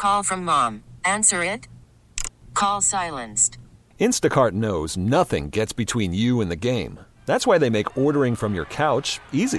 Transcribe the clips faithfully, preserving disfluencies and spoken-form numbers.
Call from mom. Answer it. Call silenced. Instacart knows nothing gets between you and the game. That's why they make ordering from your couch easy.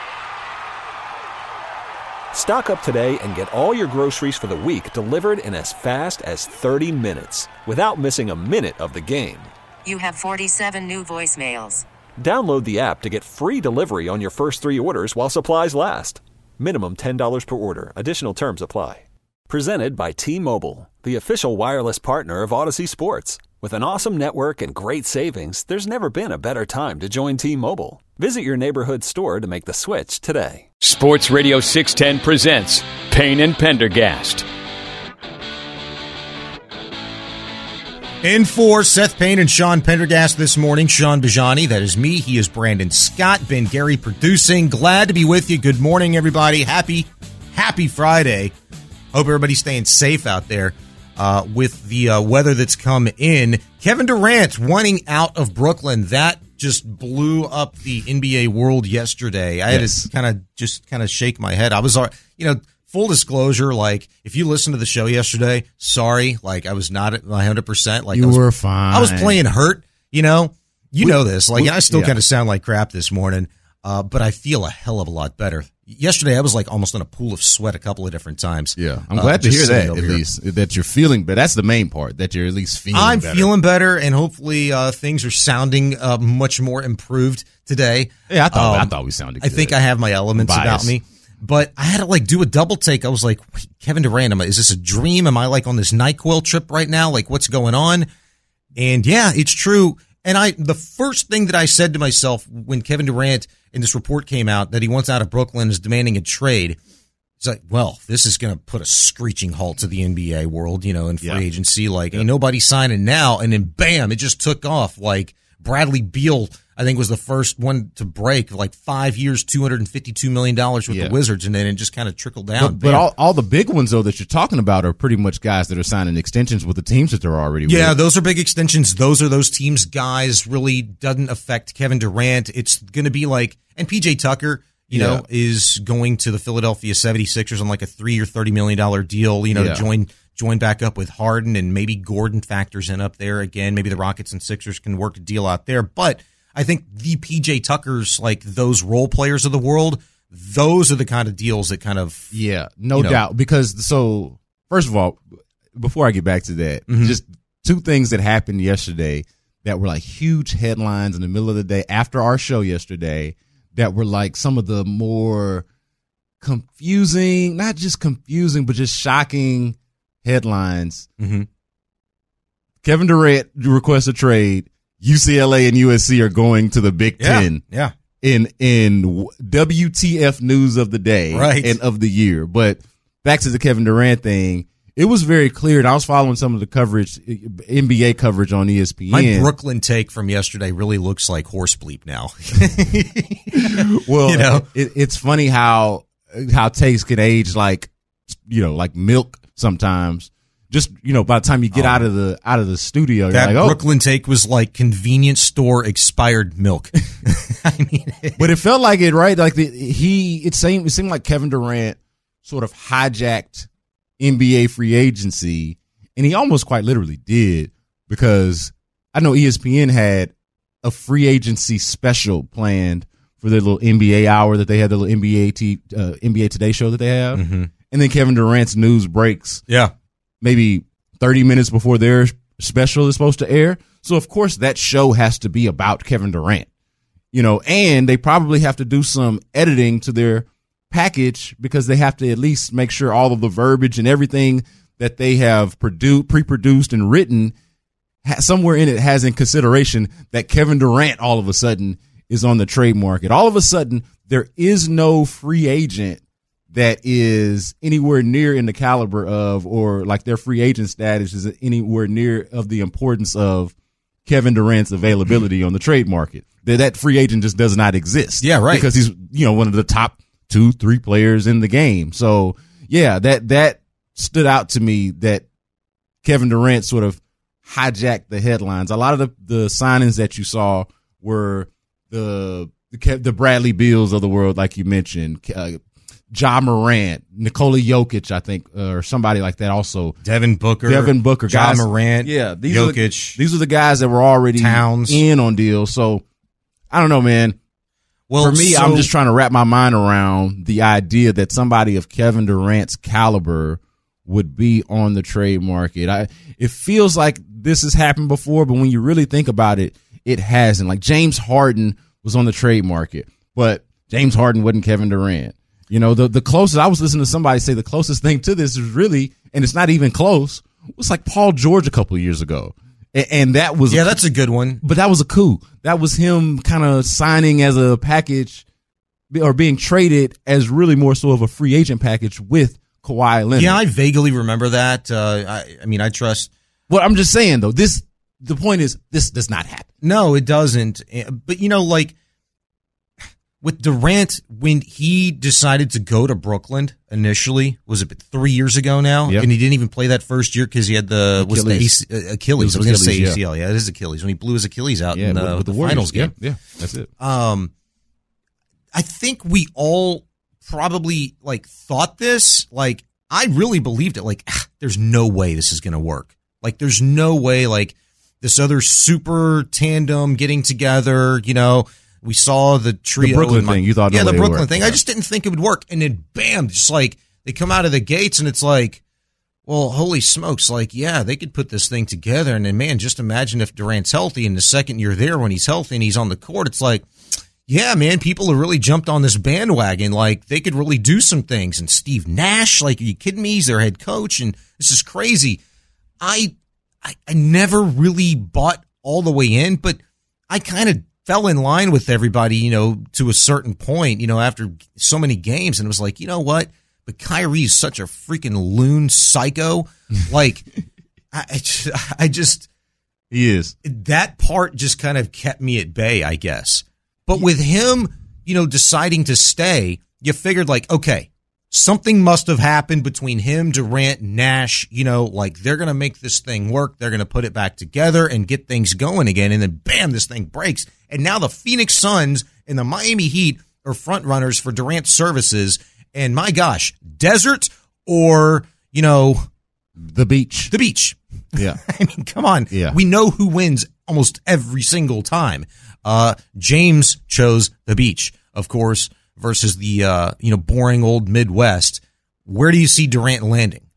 Stock up today and get all your groceries for the week delivered in as fast as thirty minutes without missing a minute of the game. You have forty-seven new voicemails. Download the app to get free delivery on your first three orders while supplies last. Minimum ten dollars per order. Additional terms apply. Presented by T-Mobile, the official wireless partner of Odyssey Sports. With an awesome network and great savings, there's never been a better time to join T-Mobile. Visit your neighborhood store to make the switch today. Sports Radio six ten presents Payne and Pendergast. In for Seth Payne and Sean Pendergast this morning. Sean Bajani, that is me. He is Brandon Scott. Ben Gary producing. Glad to be with you. Good morning, everybody. Happy, happy Friday. Hope everybody's staying safe out there uh, with the uh, weather that's come in. Kevin Durant wanting out of Brooklyn. That just blew up the N B A world yesterday. I yes. had to kind of just kind of shake my head. I was, you know, full disclosure, like, if you listened to the show yesterday, sorry, like, I was not at one hundred percent. Like, you I was, were fine. I was playing hurt, you know. You we, know this. Like, we, I still yeah. kind of sound like crap this morning, uh, but I feel a hell of a lot better. Yesterday, I was, like, almost in a pool of sweat a couple of different times. Yeah, I'm glad uh, to hear that, at here. least, that you're feeling better. That's the main part, that you're at least feeling I'm better. I'm feeling better, and hopefully uh, things are sounding uh, much more improved today. Yeah, I thought, um, I thought we sounded good. I think I have my elements Bias. about me. But I had to, like, do a double take. I was like, wait, Kevin Durant, am I, is this a dream? Am I, like, on this NyQuil trip right now? Like, what's going on? And, yeah, it's true. And I, the first thing that I said to myself when Kevin Durant and this report came out that he wants out of Brooklyn is demanding a trade, it's like, well, this is going to put a screeching halt to the N B A world, you know, in free yeah. agency. Like, yeah. ain't nobody signing now. And then, bam, it just took off. Like, Bradley Beal, I think, was the first one to break, like five years, two hundred fifty-two million dollars with yeah. the Wizards, and then it just kind of trickled down. But, but all, all the big ones, though, that you're talking about are pretty much guys that are signing extensions with the teams that they're already yeah, with. Those are big extensions. Those are those teams' guys. Really doesn't affect Kevin Durant. It's going to be like, and P J Tucker, you yeah. know, is going to the Philadelphia seventy-sixers on like a three-year, thirty million dollars deal, you know, yeah. to join join back up with Harden, and maybe Gordon factors in up there again. Maybe the Rockets and Sixers can work a deal out there. But I think the P J Tuckers, like those role players of the world, those are the kind of deals that kind of yeah, no you know, doubt. Because so first of all, before I get back to that, mm-hmm. just two things that happened yesterday that were like huge headlines in the middle of the day after our show yesterday that were like some of the more confusing, not just confusing, but just shocking headlines. Mm-hmm. Kevin Durant requests a trade. U C L A and U S C are going to the Big yeah, Ten. Yeah. In in W T F news of the day right. and of the year. But back to the Kevin Durant thing, it was very clear, and I was following some of the coverage, N B A coverage on E S P N. My Brooklyn take from yesterday really looks like horse bleep now. Well, you know, it, it's funny how how takes can age like, you know, like milk sometimes. Just, you know, by the time you get oh. out of the out of the studio, that you're like, oh. Brooklyn take was like convenience store expired milk. I mean, but it felt like it, right? Like the, he, it seemed it seemed like Kevin Durant sort of hijacked N B A free agency, and he almost quite literally did, because I know E S P N had a free agency special planned for their little N B A hour that they had, the little N B A T, uh, N B A Today show that they have, mm-hmm. and then Kevin Durant's news breaks. Yeah. Maybe thirty minutes before their special is supposed to air. So, of course, that show has to be about Kevin Durant, you know, and they probably have to do some editing to their package because they have to at least make sure all of the verbiage and everything that they have produced, pre-produced and written ha- somewhere in it has in consideration that Kevin Durant all of a sudden is on the trade market. All of a sudden, there is no free agent that is anywhere near in the caliber of, or like their free agent status is anywhere near of the importance of Kevin Durant's availability on the trade market. That that free agent just does not exist. Yeah, right. Because he's, you know, one of the top two, three players in the game. So yeah, that, that stood out to me, that Kevin Durant sort of hijacked the headlines. A lot of the, the signings that you saw were the, the, the Bradley Beals of the world, like you mentioned, uh, Ja Morant, Nikola Jokic, I think, uh, or somebody like that also. Devin Booker. Devin Booker. Ja guys, Morant. Yeah. These Jokic. Are the, these are the guys that were already Towns. in on deals. So, I don't know, man. Well, For me, so, I'm just trying to wrap my mind around the idea that somebody of Kevin Durant's caliber would be on the trade market. I, it feels like this has happened before, but when you really think about it, it hasn't. Like James Harden was on the trade market, but James Harden wasn't Kevin Durant. You know, the, the closest, I was listening to somebody say the closest thing to this is really, and it's not even close, it was like Paul George a couple of years ago. And, and that was, yeah, that's a good one. But that was a coup. That was him kind of signing as a package or being traded as really more so of a free agent package with Kawhi Leonard. Yeah, I vaguely remember that. Uh, I, I mean, I trust. Well, I'm just saying though, this, the point is this does not happen. No, it doesn't. But you know, like with Durant, when he decided to go to Brooklyn initially, was it three years ago now? Yep. And he didn't even play that first year because he had the was the Achilles. uh, Achilles. I was going to say A C L. Yeah. yeah, it is Achilles. When he blew his Achilles out Yeah, in the, with, with the, the, the finals Warriors. game. Yeah, yeah, that's it. Um, I think we all probably like thought this. Like, I really believed it. Like, ah, there's no way this is going to work. Like, there's no way. Like, this other super tandem getting together. You know, we saw the trio. The Brooklyn my, thing. You thought, yeah, no the way Brooklyn work. thing. Yeah. I just didn't think it would work. And then, bam, just like they come out of the gates, and it's like, well, holy smokes! Like, yeah, they could put this thing together. And then, man, just imagine if Durant's healthy, and the second you're there when he's healthy and he's on the court, it's like, yeah, man, people have really jumped on this bandwagon. Like, they could really do some things. And Steve Nash, like, are you kidding me? He's their head coach, and this is crazy. I, I, I never really bought all the way in, but I kind of fell in line with everybody, you know, to a certain point, you know, after so many games, and it was like, you know what? But Kyrie's such a freaking loon psycho. Like, I, I just, I just, He is. that part just kind of kept me at bay, I guess. But with him, you know, deciding to stay, you figured like, okay, something must have happened between him, Durant, Nash, you know, like they're going to make this thing work. They're going to put it back together and get things going again. And then bam, this thing breaks. And now the Phoenix Suns and the Miami Heat are front runners for Durant's services. And my gosh, desert or, you know, The beach. the beach. Yeah. I mean, come on. Yeah. We know who wins almost every single time. Uh, James chose the beach, of course, versus the, uh, you know, boring old Midwest. Where do you see Durant landing?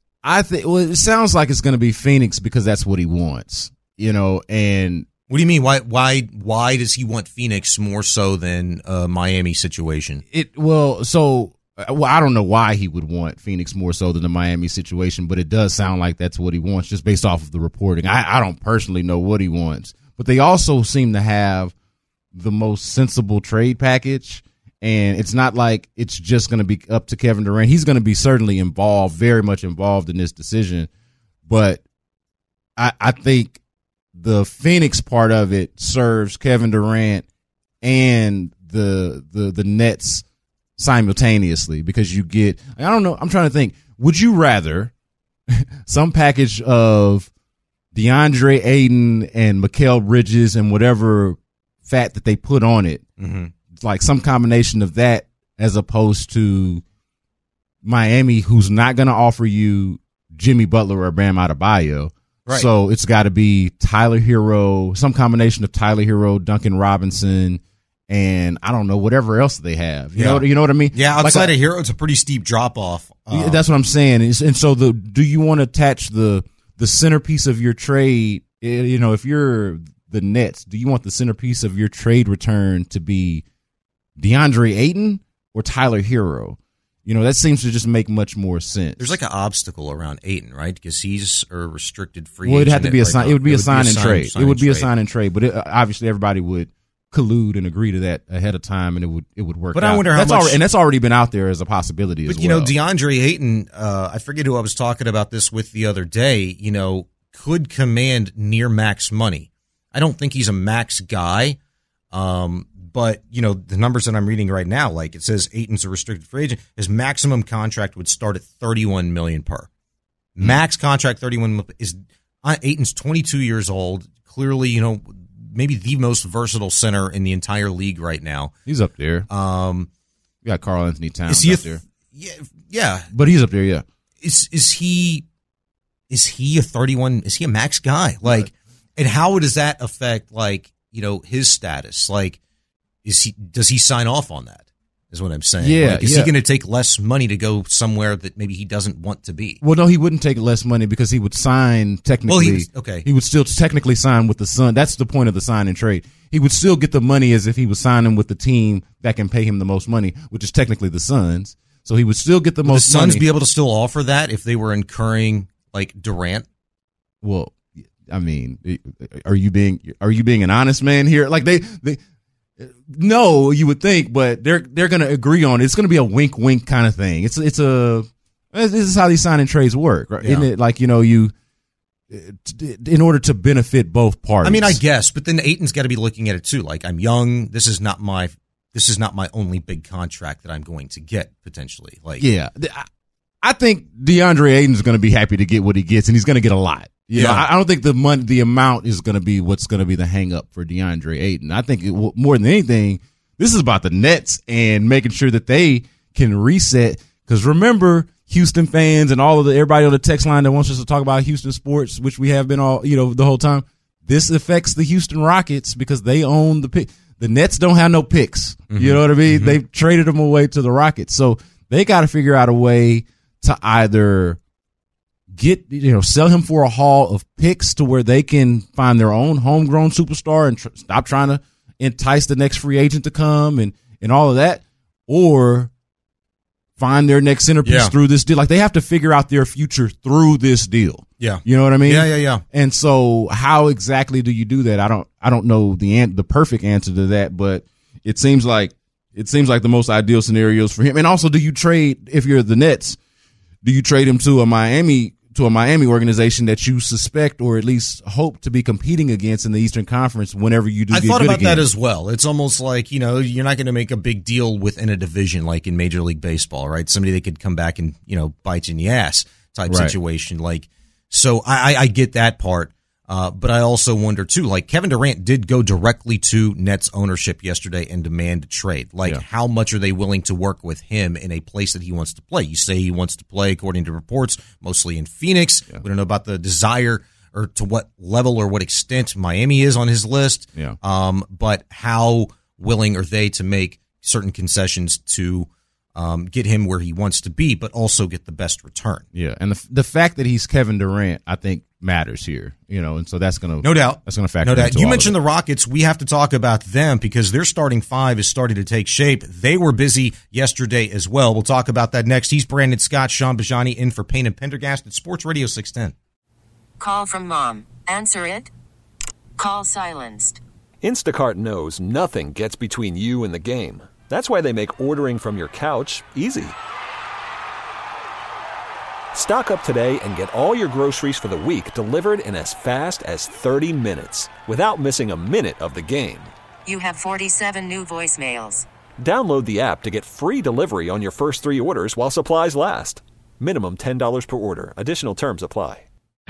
I think, well, it sounds like it's going to be Phoenix because that's what he wants, you know, and What do you mean? Why, why, why does he want Phoenix more so than a Miami situation? it, well, so, well, I don't know why he would want Phoenix more so than the Miami situation, but it does sound like that's what he wants just based off of the reporting. I, I don't personally know what he wants, but they also seem to have the most sensible trade package. And it's not like it's just going to be up to Kevin Durant. He's going to be certainly involved, very much involved in this decision. But I, I think the Phoenix part of it serves Kevin Durant and the the the Nets simultaneously because you get, I don't know, I'm trying to think, would you rather some package of DeAndre Ayton and Mikal Bridges and whatever fat that they put on it, Mm-hmm. like some combination of that as opposed to Miami, who's not going to offer you Jimmy Butler or Bam Adebayo. Right. So it's got to be Tyler Hero, some combination of Tyler Hero, Duncan Robinson, and I don't know, whatever else they have. You Yeah. know, you know what I mean? Yeah, Like outside a- of Hero, it's a pretty steep drop off. Yeah, that's what I'm saying. It's- And so the do you want to attach the the centerpiece of your trade? eh, You know, if you're the Nets, do you want the centerpiece of your trade return to be DeAndre Ayton or Tyler Hero? You know, that seems to just make much more sense. There's like an obstacle around Ayton, right? Because he's a restricted free well, it'd agent have to be a right sign. now. It would be a sign and sign- trade. sign It would and be a trade. sign and trade. But it, obviously, everybody would collude and agree to that ahead of time, and it would it would work. But out. I wonder how that's much- already, and that's already been out there as a possibility. But as you well. know, DeAndre Ayton, uh, I forget who I was talking about this with the other day. You know, could command near max money. I don't think he's a max guy, um, but you know the numbers that I'm reading right now, like it says Ayton's a restricted free agent. His maximum contract would start at thirty-one million per. Max contract thirty-one is uh, Ayton's twenty-two years old. Clearly, you know, maybe the most versatile center in the entire league right now. he's up there. Um, You got Karl Anthony Towns Is he a up th- there. Yeah, yeah. But he's up there, yeah. Is is he is he a thirty-one? Is he a max guy? Like, right. And how does that affect, like, you know, his status? Like, is he does he sign off on that? Is what I'm saying. Yeah, like, is yeah. he going to take less money to go somewhere that maybe he doesn't want to be? Well, no, he wouldn't take less money because he would sign technically. Well, he was, okay. He would still technically sign with the Suns. That's the point of the sign and trade. He would still get the money as if he was signing with the team that can pay him the most money, which is technically the Suns. So he would still get the would most the Suns money. be able to still offer that if they were incurring like Durant? Well, I mean, are you being are you being an honest man here? Like they they. No, you would think, but they're they're going to agree on it. It's going to be a wink, wink kind of thing. It's it's a this is how these signing trades work, right? Yeah. Isn't it? Like, you know, you in order to benefit both parties. I mean, I guess, but then Ayton's got to be looking at it too. Like, I'm young. This is not my this is not my only big contract that I'm going to get potentially. Like, yeah, I think DeAndre Ayton's going to be happy to get what he gets, and he's going to get a lot. You yeah, know, I don't think the money, the amount is going to be what's going to be the hang up for DeAndre Ayton. I think it, more than anything, this is about the Nets and making sure that they can reset. Because remember, Houston fans and all of the everybody on the text line that wants us to talk about Houston sports, which we have been all you know the whole time. This affects the Houston Rockets because they own the pick. The Nets don't have no picks. Mm-hmm. You know what I mean? Mm-hmm. They've traded them away to the Rockets, so they got to figure out a way to either get, you know, sell him for a haul of picks to where they can find their own homegrown superstar and tr- stop trying to entice the next free agent to come and, and all of that, or find their next centerpiece yeah. through this deal. Like, they have to figure out their future through this deal. Yeah. You know what I mean? Yeah, yeah, yeah. And so how exactly do you do that? I don't, I don't know the an- the perfect answer to that, but it seems like, it seems like the most ideal scenarios for him. And also, do you trade, if you're the Nets, do you trade him to a Miami, to a Miami organization that you suspect or at least hope to be competing against in the Eastern Conference whenever you do I get thought good about again? that as well. It's almost like, you know, you're not going to make a big deal within a division like in Major League Baseball, right? Somebody that could come back and, you know, bite you in the ass type right. situation. Like, so I, I get that part. Uh, but I also wonder too, like, Kevin Durant did go directly to Nets ownership yesterday and demand a trade. Like, yeah. how much are they willing to work with him in a place that he wants to play? You say he wants to play, according to reports, mostly in Phoenix. Yeah. We don't know about the desire or to what level or what extent Miami is on his list. Yeah. Um, but how willing are they to make certain concessions to um, get him where he wants to be, but also get the best return? Yeah. And the the fact that he's Kevin Durant, I think, matters here, you know, and so that's going to no doubt that's going to factor. No doubt. Into you all mentioned the Rockets. We have to talk about them because their starting five is starting to take shape. They were busy yesterday as well. We'll talk about that next. He's Brandon Scott, Sean Bajani in for Payne and Pendergast at Sports Radio six ten. Call from mom. Answer it. Call silenced. Instacart knows nothing gets between you and the game. That's why they make ordering from your couch easy. Stock up today and get all your groceries for the week delivered in as fast as thirty minutes without missing a minute of the game. You have forty-seven new voicemails. Download the app to get free delivery on your first three orders while supplies last. Minimum ten dollars per order. Additional terms apply.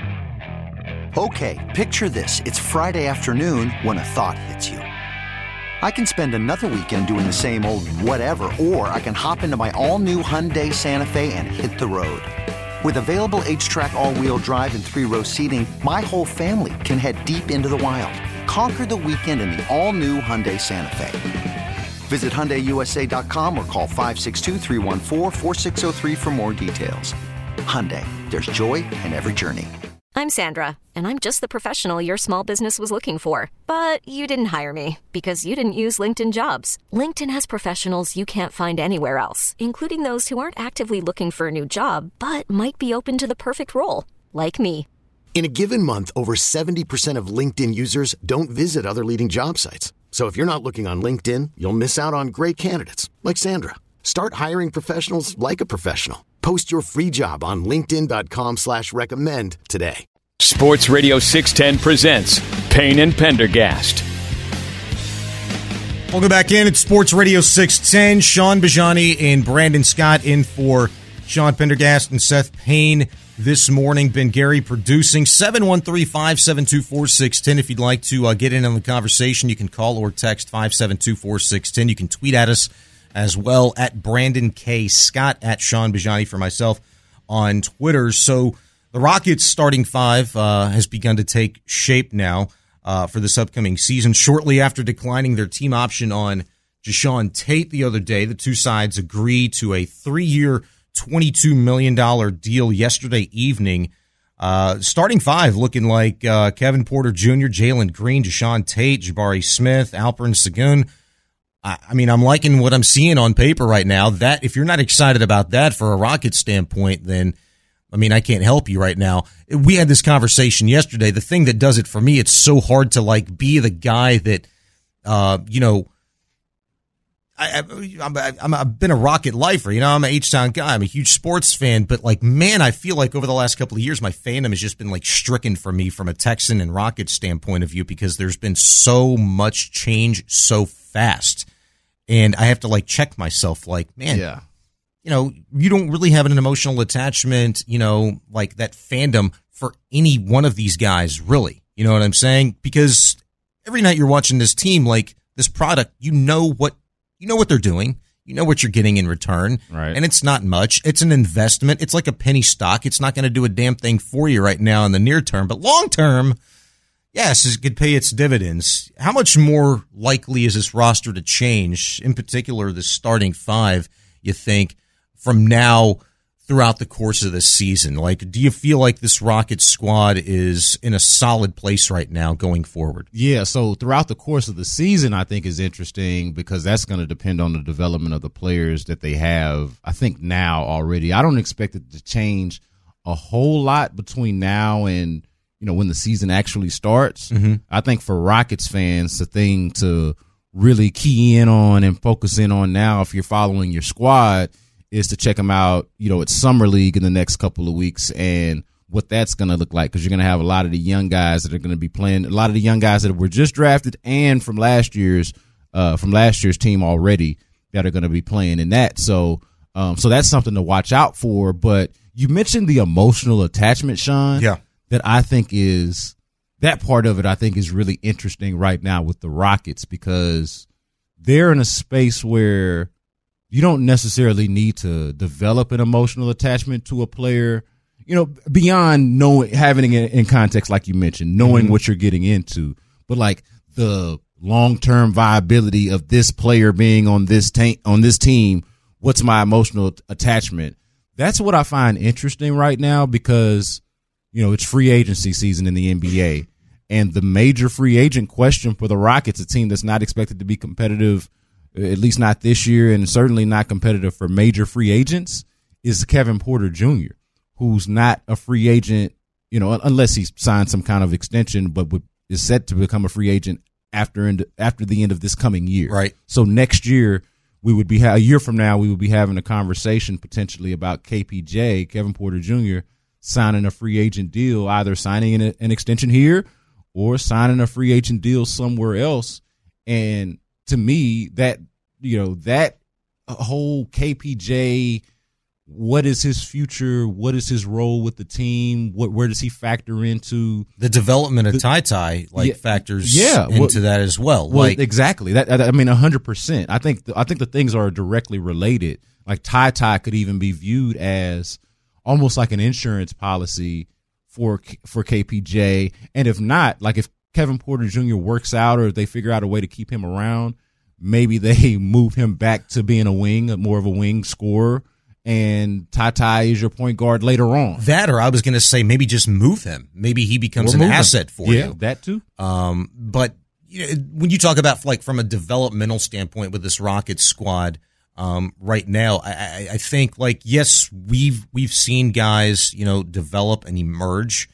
Okay, picture this. It's Friday afternoon when a thought hits you. I can spend another weekend doing the same old whatever, or I can hop into my all-new Hyundai Santa Fe and hit the road. With available H-Track all-wheel drive and three-row seating, my whole family can head deep into the wild. Conquer the weekend in the all-new Hyundai Santa Fe. Visit Hyundai U S A dot com or call five six two, three one four, four six zero three for more details. Hyundai, there's joy in every journey. I'm Sandra, and I'm just the professional your small business was looking for. But you didn't hire me because you didn't use LinkedIn Jobs. LinkedIn has professionals you can't find anywhere else, including those who aren't actively looking for a new job, but might be open to the perfect role, like me. In a given month, over seventy percent of LinkedIn users don't visit other leading job sites. So if you're not looking on LinkedIn, you'll miss out on great candidates, like Sandra. Start hiring professionals like a professional. Post your free job on linkedin.com slash recommend today. Sports Radio six ten presents Payne and Pendergast. Welcome back in. It's Sports Radio six ten. Sean Bajani and Brandon Scott in for Sean Pendergast and Seth Payne this morning. Ben Gary producing. seven one three, five seven two, four six one zero. If you'd like to uh, get in on the conversation, you can call or text five seven two, four six one zero. You can tweet at us as well, at Brandon K. Scott, at Sean Bajani for myself on Twitter. So the Rockets starting five uh, has begun to take shape now uh, for this upcoming season. Shortly after declining their team option on Jae'Sean Tate the other day, the two sides agree to a three-year, twenty-two million dollars deal yesterday evening. Uh, starting five looking like uh, Kevin Porter Junior, Jalen Green, Jae'Sean Tate, Jabari Smith, Alperen Sengun. I, I mean, I'm liking what I'm seeing on paper right now. That if you're not excited about that for a Rockets standpoint, then I mean, I can't help you right now. We had this conversation yesterday. The thing that does it for me, it's so hard to like be the guy that, uh, you know, I, I'm, I'm, I've been a Rocket lifer, you know, I'm an H-Town guy. I'm a huge sports fan, but like, man, I feel like over the last couple of years, my fandom has just been like stricken for me from a Texan and Rocket standpoint of view because there's been so much change so fast. And I have to like check myself like, man, yeah. you know, you don't really have an emotional attachment, you know, like that fandom for any one of these guys, really. You know what I'm saying? Because every night you're watching this team, like this product, you know what, You know what they're doing. You know what you're getting in return. Right. And it's not much. It's an investment. It's like a penny stock. It's not going to do a damn thing for you right now in the near term. But long term, yes, it could pay its dividends. How much more likely is this roster to change, in particular the starting five, you think, from now throughout the course of this season? Like, do you feel like this Rockets squad is in a solid place right now going forward? Yeah, so throughout the course of the season, I think is interesting because that's going to depend on the development of the players that they have, I think, now already. I don't expect it to change a whole lot between now and, you know, when the season actually starts. Mm-hmm. I think for Rockets fans, the thing to really key in on and focus in on now, if you're following your squad, is to check them out, you know, at Summer League in the next couple of weeks and what that's going to look like because you're going to have a lot of the young guys that are going to be playing, a lot of the young guys that were just drafted and from last year's uh, from last year's team already that are going to be playing in that. So, um, so that's something to watch out for. But you mentioned the emotional attachment, Sean. Yeah. That I think is that part of it. I think is really interesting right now with the Rockets because they're in a space where you don't necessarily need to develop an emotional attachment to a player, you know, beyond knowing, having it in context, like you mentioned, knowing mm-hmm. what you're getting into. But like the long-term viability of this player being on this ta- on this team, what's my emotional attachment? That's what I find interesting right now because, you know, it's free agency season in the N B A. And the major free agent question for the Rockets, a team that's not expected to be competitive, at least not this year, and certainly not competitive for major free agents, is Kevin Porter Junior, who's not a free agent, you know, unless he signs some kind of extension, but would, is set to become a free agent after end, after the end of this coming year. Right. So next year, we would be a year from now, we would be having a conversation potentially about K P J, Kevin Porter Junior, signing a free agent deal, either signing an, an extension here or signing a free agent deal somewhere else. And to me, that, you know, that whole K P J, what is his future? What is his role with the team? What, where does he factor into the development of Ty Ty? Like yeah, factors yeah, into well, that as well. Well, like, exactly. That I mean, a hundred percent. I think I think the things are directly related. Like Ty Ty could even be viewed as almost like an insurance policy for for K P J, and if not, like if Kevin Porter Junior works out or if they figure out a way to keep him around, maybe they move him back to being a wing, more of a wing scorer, and Ty Ty is your point guard later on. That, or I was going to say maybe just move him. Maybe he becomes or an asset him. for yeah, you. that too. Um, but you know, when you talk about like from a developmental standpoint with this Rockets squad um, right now, I, I, I think like yes, we've we've seen guys you know develop and emerge.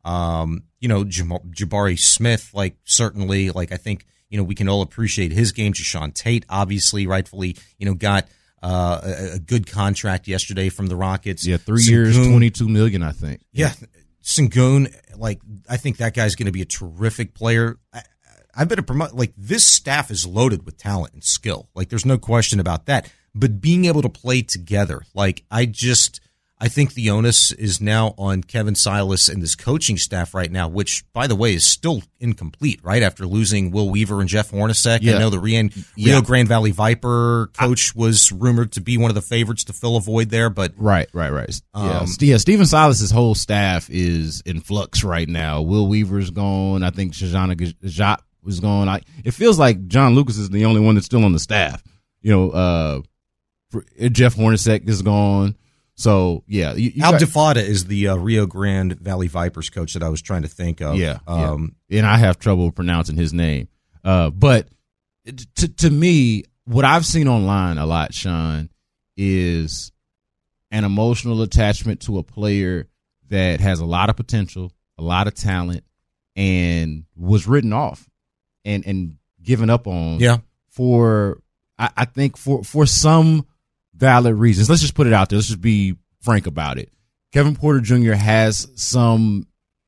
Um, you know, Jabari Smith, like certainly, like I think you know we can all appreciate his game. Jae'Sean Tate, obviously, rightfully, you know, got uh, a, a good contract yesterday from the Rockets. Yeah, three Sengun, years, twenty-two million, I think. Yeah, Sengun, like I think that guy's going to be a terrific player. I, I've been a promote. Like this staff is loaded with talent and skill. Like there's no question about that. But being able to play together, like I just. I think the onus is now on Kevin Silas and this coaching staff right now, which, by the way, is still incomplete, right? After losing Will Weaver and Jeff Hornacek. Yeah. I know the Rio, yeah. Rio Grande Valley Viper coach I, was rumored to be one of the favorites to fill a void there, but right, right, right. Um, yeah. yeah, Stephen Silas's whole staff is in flux right now. Will Weaver's gone. I think Shoshana Gajot was gone. I, it feels like John Lucas is the only one that's still on the staff. You know, uh, for, Jeff Hornacek is gone. So, yeah. You, you Al got, DeFada is the uh, Rio Grande Valley Vipers coach that I was trying to think of. Yeah, um, yeah. And I have trouble pronouncing his name. Uh, but to, to me, what I've seen online a lot, Sean, is an emotional attachment to a player that has a lot of potential, a lot of talent, and was written off and, and given up on yeah. for, I, I think, for, for some valid reasons. Let's just put it out there. Let's just be frank about it. Kevin Porter Junior has some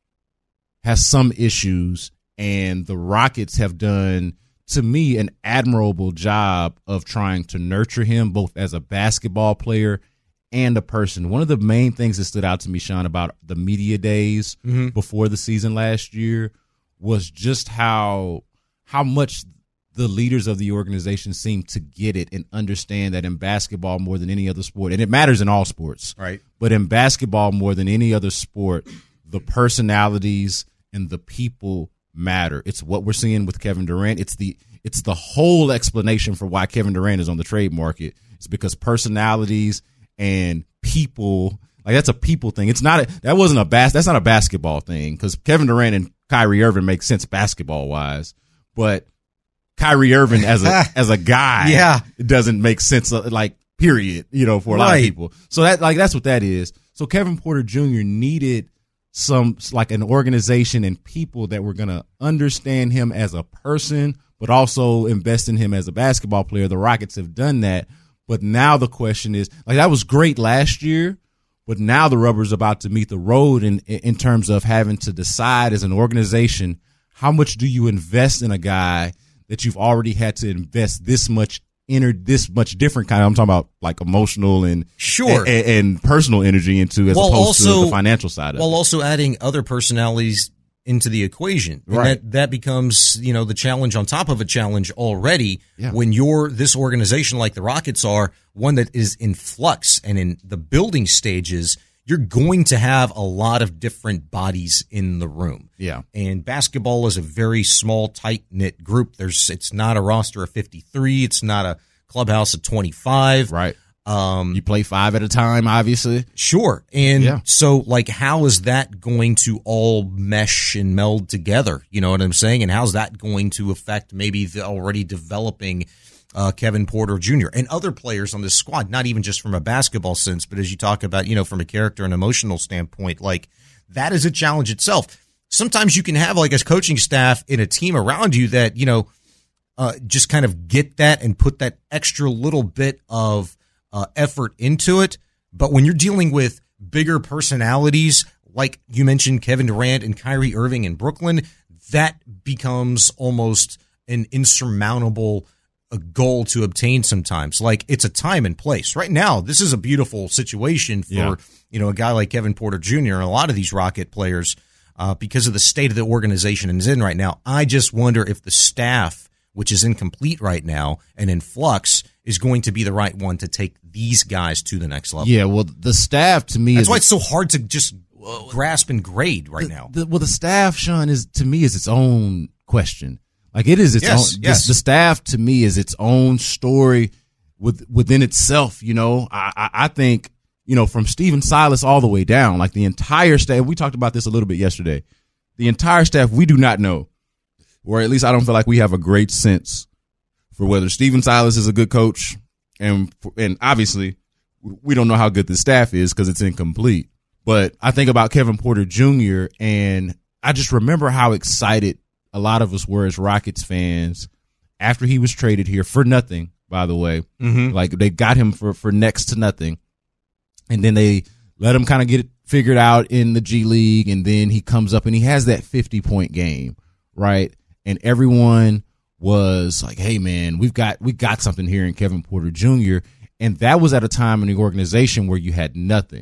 has some issues, and the Rockets have done, to me, an admirable job of trying to nurture him both as a basketball player and a person. One of the main things that stood out to me, Sean, about the media days mm-hmm. before the season last year was just how how much the leaders of the organization seem to get it and understand that in basketball more than any other sport, and it matters in all sports, right? But in basketball more than any other sport, the personalities and the people matter. It's what we're seeing with Kevin Durant. It's the it's the whole explanation for why Kevin Durant is on the trade market. It's because personalities and people, like that's a people thing. It's not a, that wasn't a bas that's not a basketball thing, because Kevin Durant and Kyrie Irving make sense basketball wise, but Kyrie Irving as a as a guy, yeah, it doesn't make sense. Like period, you know, for a right. lot of people. So that like that's what that is. So Kevin Porter Junior needed some like an organization and people that were gonna understand him as a person, but also invest in him as a basketball player. The Rockets have done that, but now the question is like that was great last year, but now the rubber's about to meet the road in in terms of having to decide as an organization how much do you invest in a guy that you've already had to invest this much inner, this much different kind of, I'm talking about like emotional and sure and, and personal energy into as while opposed also, to the financial side of while it. While also adding other personalities into the equation. And right. that, that becomes, you know, the challenge on top of a challenge already yeah. when you're this organization like the Rockets are, one that is in flux and in the building stages. You're going to have a lot of different bodies in the room. Yeah. And basketball is a very small, tight-knit group. There's, it's not a roster of fifty-three. It's not a clubhouse of twenty-five. Right. Um, you play five at a time, obviously. Sure. And yeah. so, like, how is that going to all mesh and meld together? You know what I'm saying? And how's that going to affect maybe the already developing Uh, Kevin Porter Junior and other players on this squad, not even just from a basketball sense, but as you talk about, you know, from a character and emotional standpoint, like that is a challenge itself. Sometimes you can have like a coaching staff in a team around you that, you know, uh, just kind of get that and put that extra little bit of uh, effort into it. But when you're dealing with bigger personalities, like you mentioned, Kevin Durant and Kyrie Irving in Brooklyn, that becomes almost an insurmountable a goal to obtain sometimes. Like it's a time and place. Right now, this is a beautiful situation for, yeah. you know, a guy like Kevin Porter Junior and a lot of these Rocket players uh, because of the state of the organization it's in right now. I just wonder if the staff, which is incomplete right now and in flux, is going to be the right one to take these guys to the next level. Yeah, well, the staff to me That's is why it's so hard to just grasp and grade right the, now. The, well, the staff, Sean, is to me is its own question. Like it is its yes, own. Yes. The, the staff to me is its own story with, within itself. You know, I, I, I think, you know, from Stephen Silas all the way down, like the entire staff, we talked about this a little bit yesterday. The entire staff, we do not know, or at least I don't feel like we have a great sense for whether Stephen Silas is a good coach. And, and obviously we don't know how good the staff is because it's incomplete. But I think about Kevin Porter Junior and I just remember how excited a lot of us were as Rockets fans after he was traded here for nothing, by the way. Mm-hmm. Like they got him for, for next to nothing. And then they let him kind of get it figured out in the G League. And then he comes up and he has that fifty point game, right? And everyone was like, hey man, we've got, we got something here in Kevin Porter Junior And that was at a time in the organization where you had nothing.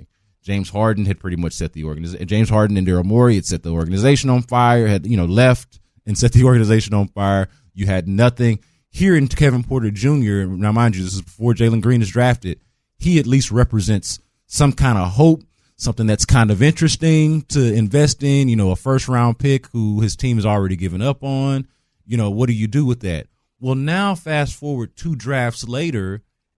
James Harden had pretty much set the organization. James Harden and Daryl Morey had set the organization on fire, had, you know, left and set the organization on fire. You had nothing. Here in Kevin Porter Junior, now mind you, this is before Jalen Green is drafted, he at least represents some kind of hope, something that's kind of interesting to invest in, you know, a first-round pick who his team has already given up on. You know, what do you do with that? Well, now fast forward two drafts later,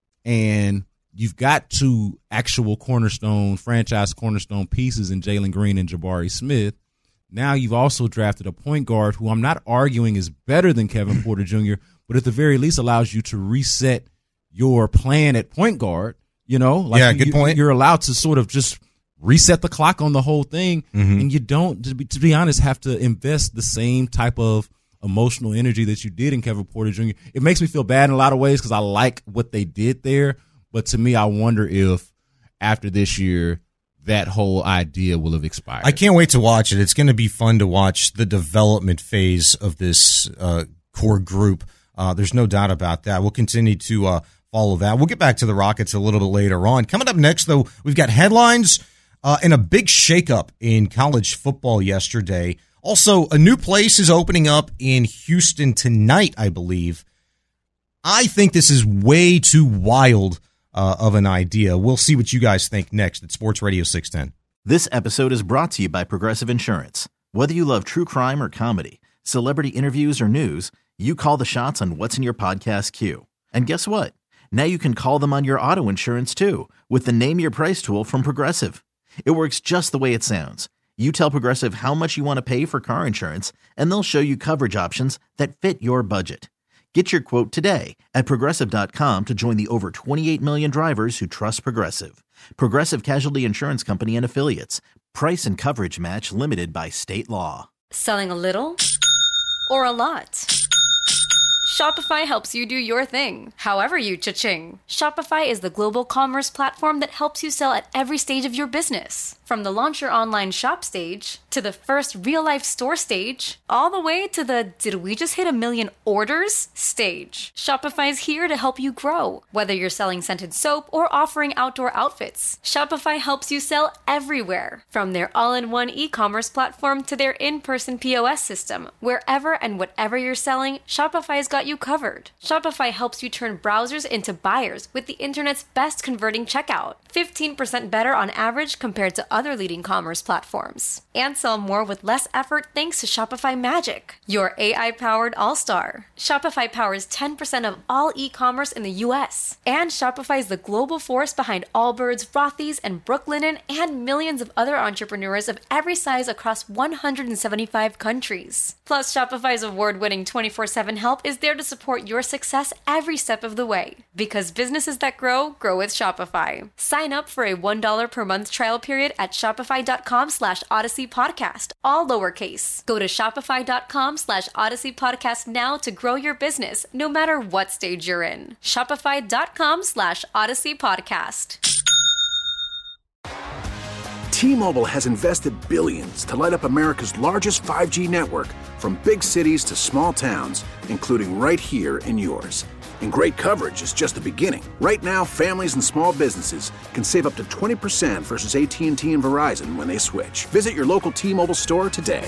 and you've got two actual cornerstone, franchise cornerstone pieces in Jalen Green and Jabari Smith. Now you've also drafted a point guard who I'm not arguing is better than Kevin Porter Junior, but at the very least allows you to reset your plan at point guard. You know, like yeah, good you, point. You're allowed to sort of just reset the clock on the whole thing, mm-hmm. and you don't, to be, to be honest, have to invest the same type of emotional energy that you did in Kevin Porter Junior It makes me feel bad in a lot of ways because I like what they did there, but to me, I wonder if after this year, that whole idea will have expired. I can't wait to watch it. It's going to be fun to watch the development phase of this uh, core group. Uh, there's no doubt about that. We'll continue to uh, follow that. We'll get back to the Rockets a little bit later on. Coming up next, though, we've got headlines uh, and a big shakeup in college football yesterday. Also, a new place is opening up in Houston tonight, I believe. I think this is way too wild uh, of an idea. We'll see what you guys think next at Sports Radio six ten. This episode is brought to you by Progressive Insurance. Whether you love true crime or comedy, celebrity interviews or news, you call the shots on what's in your podcast queue. And guess what? Now you can call them on your auto insurance too with the Name Your Price tool from Progressive. It works just the way it sounds. You tell Progressive how much you want to pay for car insurance, and they'll show you coverage options that fit your budget. Get your quote today at Progressive dot com to join the over twenty-eight million drivers who trust Progressive. Progressive Casualty Insurance Company and Affiliates. Price and coverage match limited by state law. Selling a little or a lot? Shopify helps you do your thing, however you cha-ching. Shopify is the global commerce platform that helps you sell at every stage of your business. From the launch your online shop stage, to the first real-life store stage, all the way to the did we just hit a million orders stage. Shopify's here to help you grow. Whether you're selling scented soap or offering outdoor outfits, Shopify helps you sell everywhere. From their all-in-one e-commerce platform to their in-person P O S system, wherever and whatever you're selling, Shopify's got you covered. Shopify helps you turn browsers into buyers with the internet's best converting checkout. fifteen percent better on average compared to other leading commerce platforms. And sell more with less effort thanks to Shopify Magic, your A I-powered all-star. Shopify powers ten percent of all e-commerce in the U S. And Shopify is the global force behind Allbirds, Rothy's, and Brooklinen, and millions of other entrepreneurs of every size across one hundred seventy-five countries. Plus, Shopify's award-winning twenty-four seven help is there to support your success every step of the way. Because businesses that grow, grow with Shopify. Sign up for a one dollar per month trial period at shopify.com slash Odyssey Podcast, all lowercase. Go to shopify.com slash Odyssey Podcast now to grow your business, no matter what stage you're in. Shopify.com slash Odyssey Podcast. T-Mobile has invested billions to light up America's largest five G network, from big cities to small towns, including right here in yours. And great coverage is just the beginning. Right now, families and small businesses can save up to twenty percent versus A T and T and Verizon when they switch. Visit your local T-Mobile store today.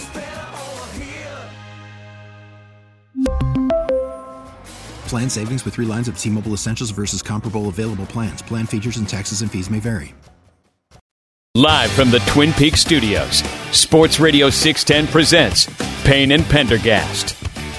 Plan savings with three lines of T-Mobile Essentials versus comparable available plans. Plan features and taxes and fees may vary. Live from the Twin Peaks studios, Sports Radio six ten presents Payne and Pendergast.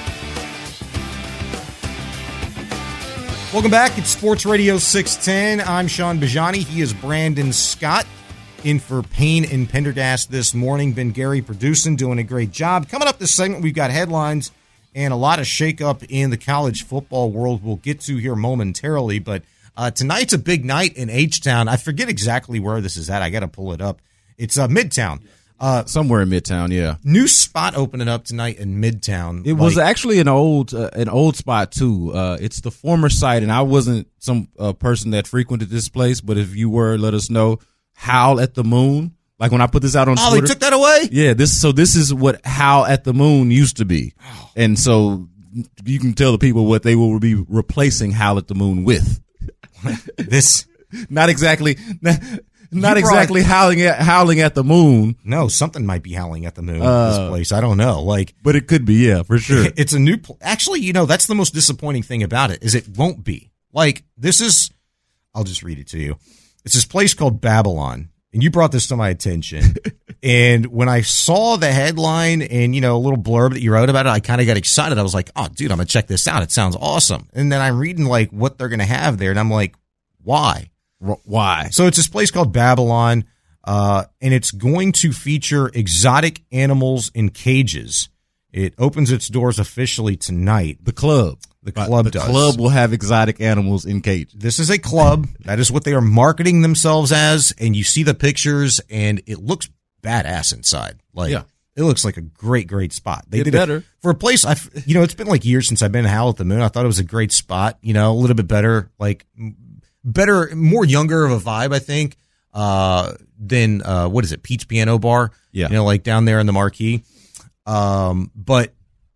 Welcome back. It's Sports Radio six ten. I'm Sean Bajani. He is Brandon Scott, in for Payne and Pendergast this morning. Ben Gary producing, doing a great job. Coming up this segment, we've got headlines and a lot of shakeup in the college football world we'll get to here momentarily. But uh, tonight's a big night in H-Town. I forget exactly where this is at. I got to pull it up. It's uh, Midtown. Uh, Somewhere in Midtown, yeah. New spot opening up tonight in Midtown. It like, was actually an old uh, an old spot, too. Uh, it's the former site, and I wasn't some uh, person that frequented this place, but if you were, let us know. Howl at the Moon. Like when I put this out on oh, Twitter. Oh, they took that away? Yeah, this so this is what Howl at the Moon used to be. Oh. And so you can tell the people what they will be replacing Howl at the Moon with. This not exactly not, not You brought- exactly howling at howling at the moon. No, something might be howling at the moon Uh, at this place. I don't know. Like, but it could be, yeah, for sure. It's a new. Pl- Actually, you know, that's the most disappointing thing about it is it won't be. Like, this is. I'll just read it to you. It's this place called Babylon, and you brought this to my attention. And when I saw the headline and, you know, a little blurb that you wrote about it, I kind of got excited. I was like, oh, dude, I'm going to check this out. It sounds awesome. And then I'm reading, like, what they're going to have there, and I'm like, why? Why? So it's this place called Babylon, uh, and it's going to feature exotic animals in cages. It opens its doors officially tonight. The club. The club the does. club will have exotic animals in cages. This is a club. That is what they are marketing themselves as, and you see the pictures, and it looks badass inside. Like, yeah. It looks like a great, great spot. They Get did better. it for a place. I, you know, it's been like years since I've been to Howl at the Moon. I thought it was a great spot. You know, a little bit better, like better, more younger of a vibe, I think, uh, than uh, what is it, Pete's Piano Bar? Yeah, you know, like down there in the marquee. Um, but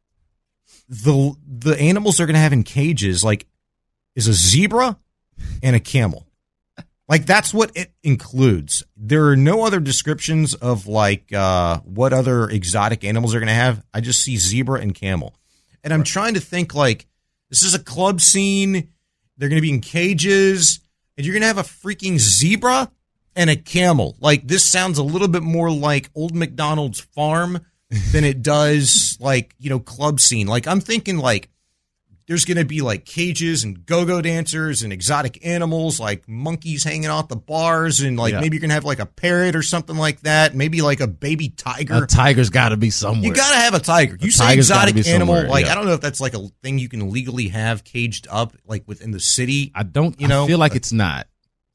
the the animals they're going to have in cages, like, is a zebra and a camel. Like, that's what it includes. There are no other descriptions of, like, uh, what other exotic animals they're going to have. I just see zebra and camel. And I'm right. trying to think, like, this is a club scene. They're going to be in cages. And you're going to have a freaking zebra and a camel. Like, this sounds a little bit more like Old McDonald's farm than it does, like, you know, club scene. Like, I'm thinking, like, there's going to be, like, cages and go-go dancers and exotic animals, like monkeys hanging out the bars, and, like, yeah. maybe you're going to have, like, a parrot or something like that. Maybe, like, a baby tiger. A tiger's got to be somewhere. You got to have a tiger. You a say exotic animal, somewhere. like, yeah. I don't know if that's, like, a thing you can legally have caged up, like, within the city. I don't, you know? I feel like it's not.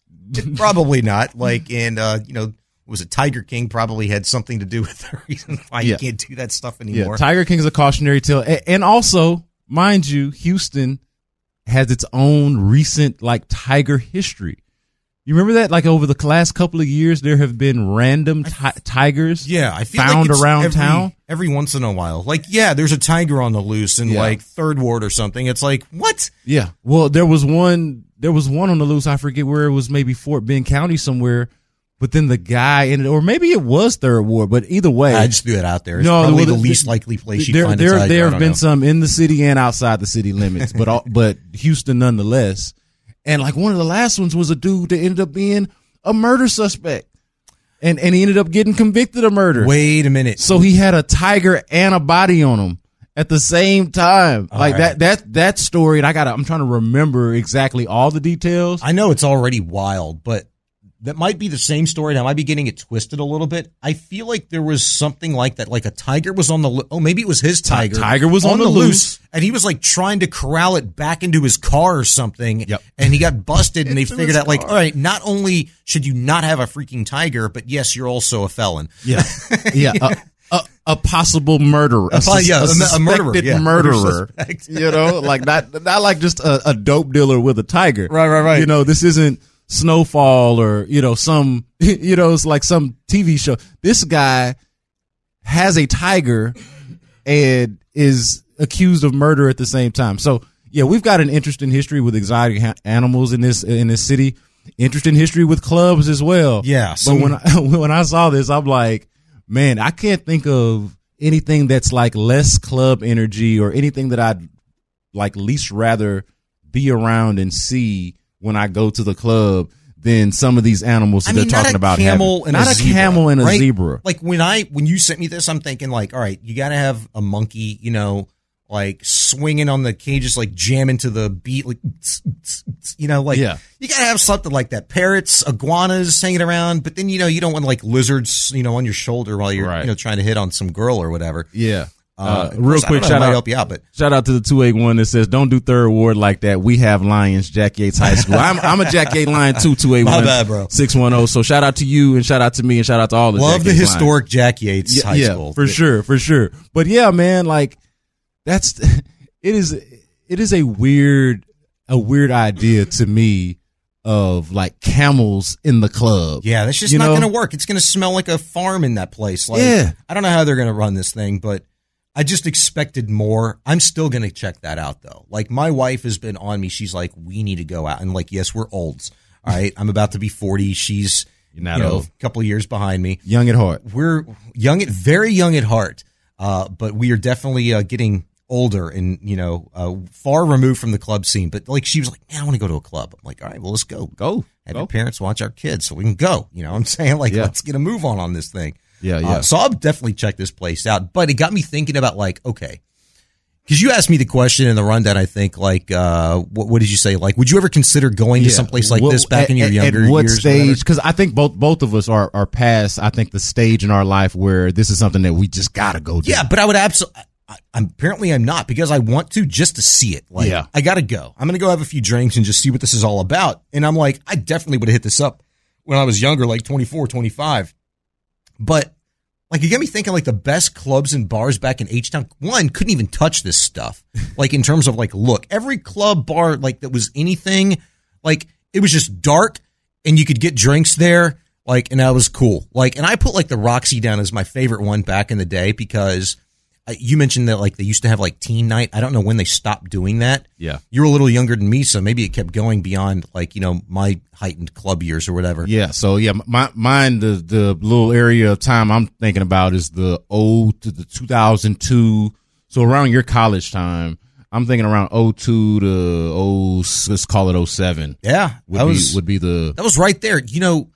Probably not. Like, and, uh, you know, was it Tiger King probably had something to do with the reason why yeah. you can't do that stuff anymore. Yeah, Tiger King's a cautionary tale. And also, mind you, Houston has its own recent, like, tiger history. You remember that? Like, over the last couple of years, there have been random ti- tigers yeah, I feel found like around every, town. Every once in a while. Like, yeah, there's a tiger on the loose in, yeah. like, Third Ward or something. It's like, what? Yeah. Well, there was one, there was one on the loose, I forget where it was, maybe Fort Bend County somewhere. But then the guy ended, or maybe it was Third Ward, but either way. I just threw it out there. It's no, probably well, the least likely place you'd there, find there, a tiger. There have been know. some in the city and outside the city limits, but all, but Houston nonetheless. And like one of the last ones was a dude that ended up being a murder suspect. And and he ended up getting convicted of murder. Wait a minute. So he had a tiger and a body on him at the same time. All like right. that that that story, and I gotta I'm trying to remember exactly all the details. I know it's already wild, but that might be the same story, and I might be getting it twisted a little bit. I feel like there was something like that, like a tiger was on the lo- oh, maybe it was his tiger. Tiger was on, on the, the loose, loose, and he was like trying to corral it back into his car or something. Yep. And he got busted, and they figured out, car. like, all right, not only should you not have a freaking tiger, but yes, you're also a felon. Yeah, yeah. Uh, A, a possible murderer, a, a, yeah, a, a murderer, yeah, murderer. You know, like not not like just a, a dope dealer with a tiger. Right, right, right. You know, this isn't Snowfall or you know some you know it's like some T V show. This guy has a tiger and is accused of murder at the same time. So yeah, we've got an interesting history with exotic ha- animals in this in this city. Interesting history with clubs as well. Yeah, so but when I, when I saw this, I'm like, man, I can't think of anything that's like less club energy or anything that I'd like least rather be around and see when I go to the club than some of these animals that I mean, they're talking about camel having. And not a, a zebra, camel and a right? zebra. Like when I when you sent me this, I'm thinking like, all right, you got to have a monkey, you know, like swinging on the cages, like jamming to the beat, like you know, like yeah. you got to have something like that. Parrots, iguanas hanging around, but then you know you don't want like lizards, you know, on your shoulder while you're right. you know trying to hit on some girl or whatever. Yeah. Uh, uh, real quick, shout out, help you out, but shout out to the two eight one that says, "Don't do Third Ward like that. We have Lions, Jack Yates High School." I'm, I'm a Jack Yates Lion too. Two eight one, my bad, bro. Six one zero. So shout out to you and shout out to me and shout out to all the love Jack the Yates historic Lions. Jack Yates yeah, High yeah, School for sure, for sure. But yeah, man, like that's it is it is a weird a weird idea to me of like camels in the club. Yeah, that's just you not know? going to work. It's going to smell like a farm in that place. Like, yeah, I don't know how they're going to run this thing, but I just expected more. I'm still going to check that out, though. Like, my wife has been on me. She's like, we need to go out. And, like, yes, we're olds. All right. I'm about to be forty. She's, You're not you know, old. a couple of years behind me. Young at heart. We're young at very young at heart, uh, but we are definitely uh, getting older and, you know, uh, far removed from the club scene. But like, she was like, man, I want to go to a club. I'm like, all right, well, let's go. Go. Have go. your parents watch our kids so we can go. You know what I'm saying? Like, Yeah. let's get a move on on this thing. Yeah, yeah. Uh, so I'll definitely check this place out. But it got me thinking about like, okay, because you asked me the question in the rundown, I think, like, uh, what, what did you say? Like, would you ever consider going to Yeah. someplace like Well, this back at, in your at- younger at what years? or stage? whatever? Because I think both both of us are are past, I think, the stage in our life where this is something that we just got to go do. Yeah, but I would absolutely. I'm apparently I'm not because I want to just to see it. Like, Yeah. I got to go. I'm going to go have a few drinks and just see what this is all about. And I'm like, I definitely would have hit this up when I was younger, like twenty-four, twenty-five. But like, you get me thinking, like the best clubs and bars back in H-Town, one couldn't even touch this stuff. Like in terms of like, look, every club bar, like that was anything, like it was just dark and you could get drinks there. Like, and that was cool. Like, and I put like the Roxy down as my favorite one back in the day because uh, you mentioned that like they used to have like teen night. I don't know when they stopped doing that. Yeah. You're a little younger than me, so maybe it kept going beyond like, you know, my heightened club years or whatever. Yeah. So yeah, my mine the the little area of time I'm thinking about is the oh to the two thousand two. So around your college time, I'm thinking around oh two to oh let's call it oh seven. Yeah. Would that be was, would be the that was right there. You know,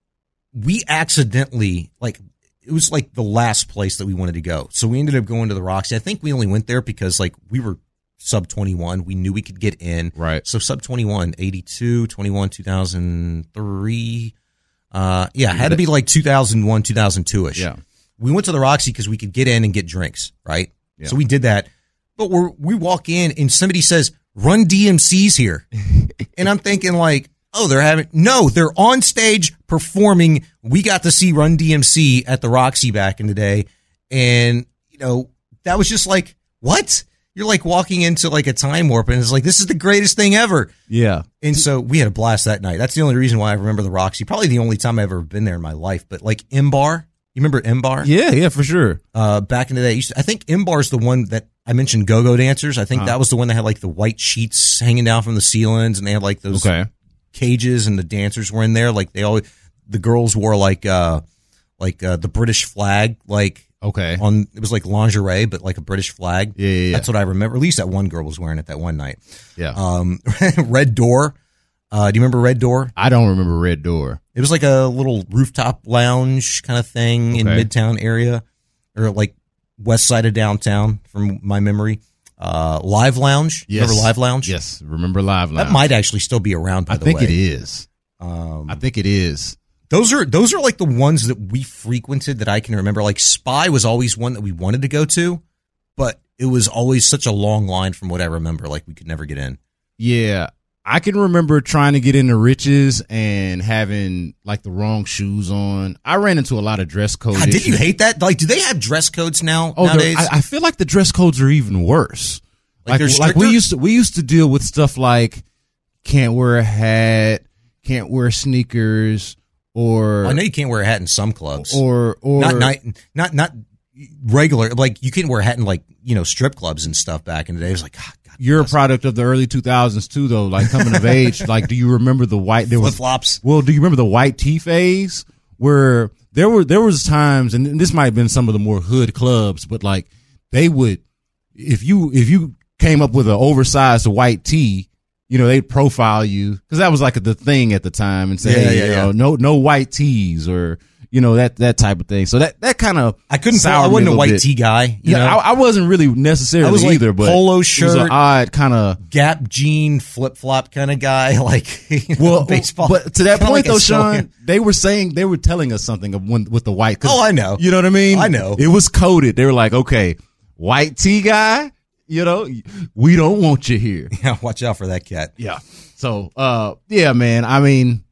we accidentally, like, it was like the last place that we wanted to go. So we ended up going to the Roxy. I think we only went there because like we were sub twenty-one. We knew we could get in. Right. So sub twenty-one, eighty-two, twenty-one, two thousand three. Uh, yeah, it had to be like two thousand one, two thousand two ish. Yeah. We went to the Roxy because we could get in and get drinks, right? Yeah. So we did that. But we're, we walk in and somebody says, Run D M C's here. And I'm thinking like, oh, they're having, no, they're on stage performing. We got to see Run D M C at the Roxy back in the day. And, you know, that was just like, what? You're like walking into like a time warp and it's like, this is the greatest thing ever. Yeah. And so we had a blast that night. That's the only reason why I remember the Roxy. Probably the only time I've ever been there in my life. But like M-Bar, you remember M-Bar? Yeah, yeah, for sure. Uh, back in the day, I, used to, I think M-Bar is the one that I mentioned go-go dancers. I think Uh-huh. that was the one that had like the white sheets hanging down from the ceilings and they had like those Okay. cages and the dancers were in there. Like they always, the girls wore like, uh, like, uh, the British flag, like, Okay. on, it was like lingerie, but like a British flag. Yeah, yeah, yeah. That's what I remember. At least that one girl was wearing it that one night. Yeah. Um, Red Door. Uh, do you remember Red Door? I don't remember Red Door. It was like a little rooftop lounge kind of thing in Okay. Midtown area or like west side of downtown from my memory. Uh, Live Lounge. Yes. Remember Live Lounge? Yes. Remember Live Lounge. That might actually still be around, by I the think way. it is. Um, I think it is. Those are those are like the ones that we frequented that I can remember. Like Spy was always one that we wanted to go to, but it was always such a long line from what I remember. Like we could never get in. Yeah. I can remember trying to get into Riches and having like the wrong shoes on. I ran into a lot of dress code God, issues. did you hate that? Like, do they have dress codes now Oh, they're- nowadays? I, I feel like the dress codes are even worse. Like, Like, they're like, we stricter? used to, we used to deal with stuff like can't wear a hat, can't wear sneakers, or I know you can't wear a hat in some clubs, or or not night, not not regular. Like you couldn't wear a hat in like you know strip clubs and stuff back in the day. It was like, God, God, You're a product of the early two thousands too, though. Like coming of age, like do you remember the white? There flip was flops. well, do you remember the white tee phase where there were there was times, and this might have been some of the more hood clubs, but like they would, if you if you came up with an oversized white tee, you know, they'd profile you because that was like the thing at the time and say, Yeah, hey, yeah, you yeah. know, no no white tees or you know that that type of thing. So that that kind of I couldn't. Pull, I soured me wasn't a little white bit. tee guy. You Yeah, know? I, I wasn't really necessarily I was like either, but polo it was shirt, an odd kind of Gap jean, flip flop kind of guy. Like you know, well, baseball. But to that Kinda point like a though, Sean- Sean, they were saying they were telling us something of when, with the white. 'cause- Oh, I know. You know what I mean? I know. It was coded. They were like, okay, white tee guy. You know, we don't want you here. Yeah, watch out for that cat. Yeah. So, uh, yeah, man. I mean,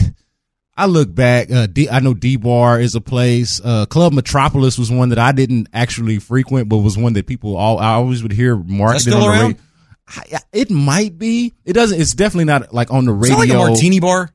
I look back. Uh, D, I know D-Bar is a place. Uh, Club Metropolis was one that I didn't actually frequent, but was one that people all I always would hear marketed still on the around? radio. I- It might be. It doesn't. It's definitely not like on the Is radio. that like a martini bar?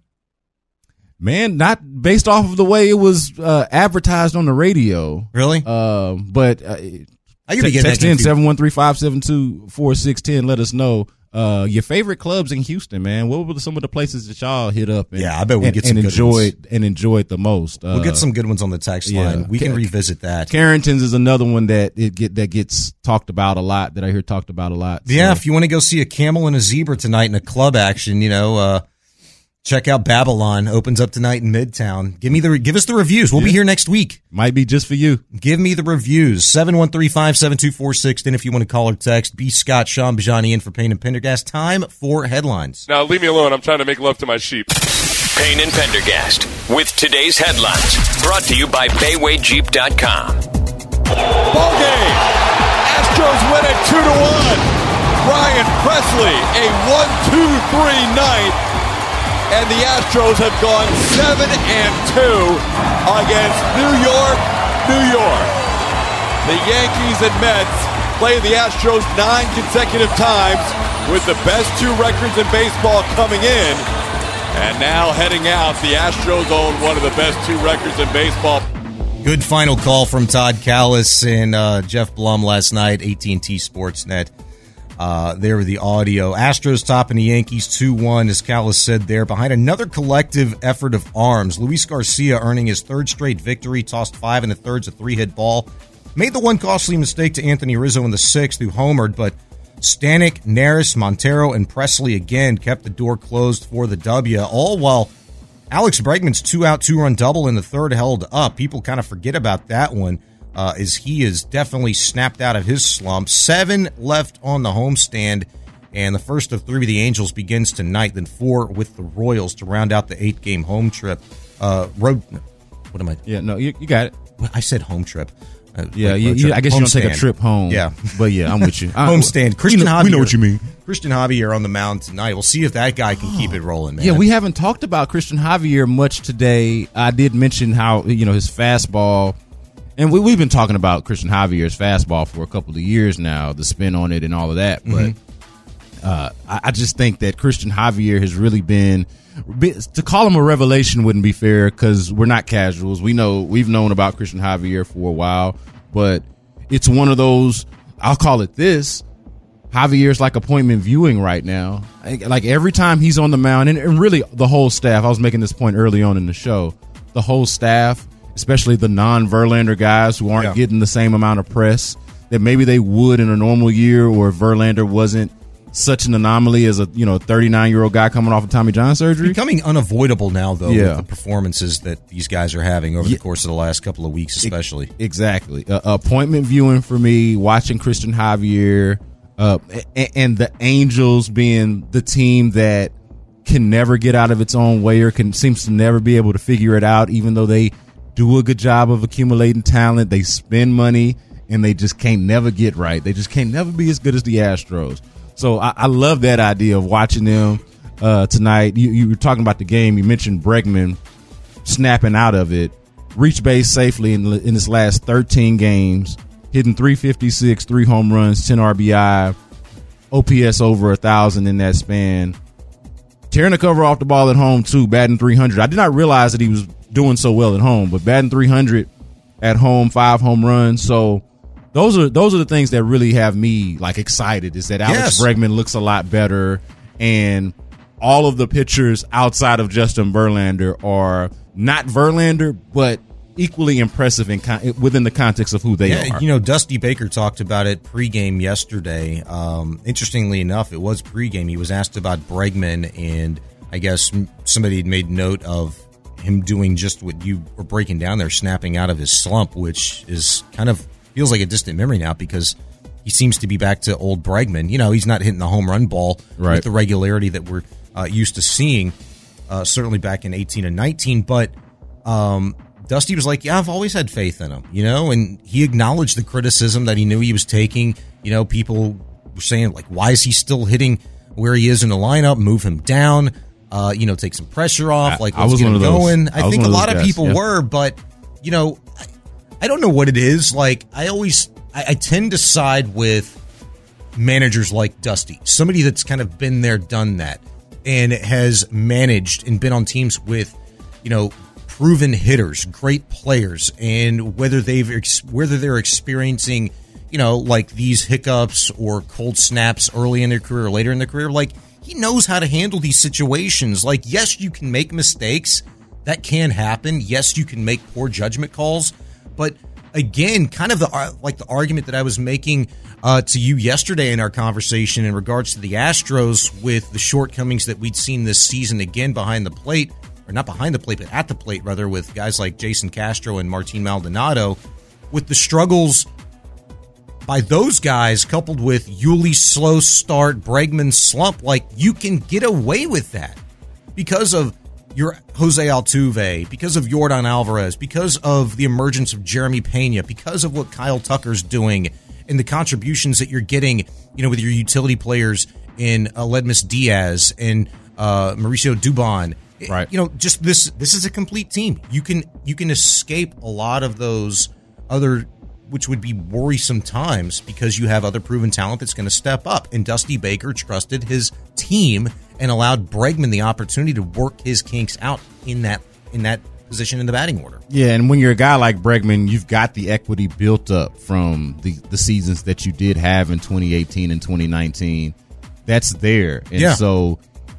Man, not based off of the way it was uh, advertised on the radio. Really? Um, but uh, I could be getting text that in confused. seven one three five seven two four six one zero. Let us know. Uh, your favorite clubs in Houston, man. What were some of the places that y'all hit up? And, yeah, I bet we and, get some and good enjoyed ones. and enjoyed the most. Uh, We'll get some good ones on the text line. yeah. We can Ca- revisit that. Carrington's is another one that it get that gets talked about a lot. That I hear talked about a lot. So. Yeah, if you want to go see a camel and a zebra tonight in a club action, you know, uh, check out Babylon. Opens up tonight in Midtown. Give me the give us the reviews. We'll Yeah. be here next week. Might be just for you. Give me the reviews. seven one three, five seven two, four six. Then if you want to call or text, B. Scott, Sean Bajani in for Payne and Pendergast. Time for headlines. Now leave me alone. I'm trying to make love to my sheep. Payne and Pendergast with today's headlines. Brought to you by Bayway Jeep dot com. Ball game. Astros win it two to one. Ryan Presley, a one two three night. And the Astros have gone seven and two against New York, New York. The Yankees and Mets play the Astros nine consecutive times with the best two records in baseball coming in. And now heading out, the Astros own one of the best two records in baseball. Good final call from Todd Callis and uh, Jeff Blum last night, A T and T Sportsnet. Uh, there with the audio. Astros topping the Yankees two one, as Callis said there, behind another collective effort of arms. Luis Garcia earning his third straight victory, tossed five and a thirds, a three-hit ball. Made the one costly mistake to Anthony Rizzo in the sixth, who homered, but Stanek, Neris, Montero, and Presley again kept the door closed for the W, all while Alex Bregman's two-out, two-run double in the third held up. People kind of forget about that one. Uh, as he is definitely snapped out of his slump. Seven left on the homestand, and the first of three with the Angels begins tonight, then four with the Royals to round out the eight-game home trip. Uh, road, what am I? Yeah, no, you, you got it. I said home trip. Uh, Yeah, like you, road you, trip. I guess you don't take a Homestand. trip home. Yeah. But yeah, I'm with you. I- Homestand. Christian we know, Javier. we know what you mean. Christian Javier on the mound tonight. We'll see if that guy can keep it rolling, man. Yeah, we haven't talked about Christian Javier much today. I did mention how, you know, his fastball, and we, we've been talking about Christian Javier's fastball for a couple of years now, the spin on it and all of that. But Mm-hmm. uh, I, I just think that Christian Javier has really been, to call him a revelation wouldn't be fair because we're not casuals. We know, we've known about Christian Javier for a while, but it's one of those, I'll call it this, Javier's like appointment viewing right now. Like every time he's on the mound, and, and really the whole staff, I was making this point early on in the show, the whole staff, especially the non-Verlander guys who aren't Yeah. getting the same amount of press that maybe they would in a normal year, or if Verlander wasn't such an anomaly as a you know thirty-nine-year-old guy coming off of Tommy John surgery. Becoming unavoidable now, though, Yeah. with the performances that these guys are having over Yeah. the course of the last couple of weeks, especially. Exactly. Uh, appointment viewing for me, watching Christian Javier, uh, and, and the Angels being the team that can never get out of its own way or can seems to never be able to figure it out, even though they do a good job of accumulating talent. They spend money, and they just can't never get right. They just can't never be as good as the Astros. So I, I love that idea of watching them uh, tonight. You, you were talking about the game. You mentioned Bregman snapping out of it. Reached base safely in, in his last thirteen games, hitting three fifty-six, three home runs, ten R B I, O P S over one thousand in that span. Tearing the cover off the ball at home, too, batting three hundred. I did not realize that he was doing so well at home, but batting three hundred at home, five home runs. So those are those are the things that really have me like excited, is that Alex Yes. Bregman looks a lot better, and all of the pitchers outside of Justin Verlander are not Verlander, but equally impressive in con- within the context of who they Yeah, are. you know, Dusty Baker talked about it pregame yesterday. Um, interestingly enough, it was pregame. He was asked about Bregman, and I guess somebody had made note of him doing just what you were breaking down there, snapping out of his slump, which is kind of feels like a distant memory now because he seems to be back to old Bregman. You know, he's not hitting the home run ball Right. with the regularity that we're uh, used to seeing, uh, certainly back in eighteen and nineteen. But um, Dusty was like, yeah, I've always had faith in him, you know, and he acknowledged the criticism that he knew he was taking. You know, people were saying, like, why is he still hitting where he is in the lineup? Move him down, uh, you know, take some pressure off. Like, I let's was get one him of those. going. I I, was think one a of lot those of guys, people yeah. were, but, you know, I, I don't know what it is. Like, I always, I, I tend to side with managers like Dusty, somebody that's kind of been there, done that, and has managed and been on teams with, you know, proven hitters, great players, and whether they've ex- whether they're experiencing, you know, like these hiccups or cold snaps early in their career or later in their career. Like, he knows how to handle these situations. Like, yes, you can make mistakes. That can happen. Yes, you can make poor judgment calls. But again, kind of the like the argument that I was making uh, to you yesterday in our conversation in regards to the Astros with the shortcomings that we'd seen this season again behind the plate, or not behind the plate, but at the plate, rather, with guys like Jason Castro and Martin Maldonado, with the struggles by those guys coupled with Yuli's slow start, Bregman's slump. Like, you can get away with that because of your Jose Altuve, because of Yordan Alvarez, because of the emergence of Jeremy Pena, because of what Kyle Tucker's doing and the contributions that you're getting, you know, with your utility players in Aledmus Diaz and uh, Mauricio Dubon. Right. You know, just this this is a complete team. You can you can escape a lot of those other, which would be worrisome times, because you have other proven talent that's going to step up. And Dusty Baker trusted his team and allowed Bregman the opportunity to work his kinks out in that in that position in the batting order. Yeah, and when you're a guy like Bregman, you've got the equity built up from the, the seasons that you did have in twenty eighteen and twenty nineteen. That's there. And yeah. so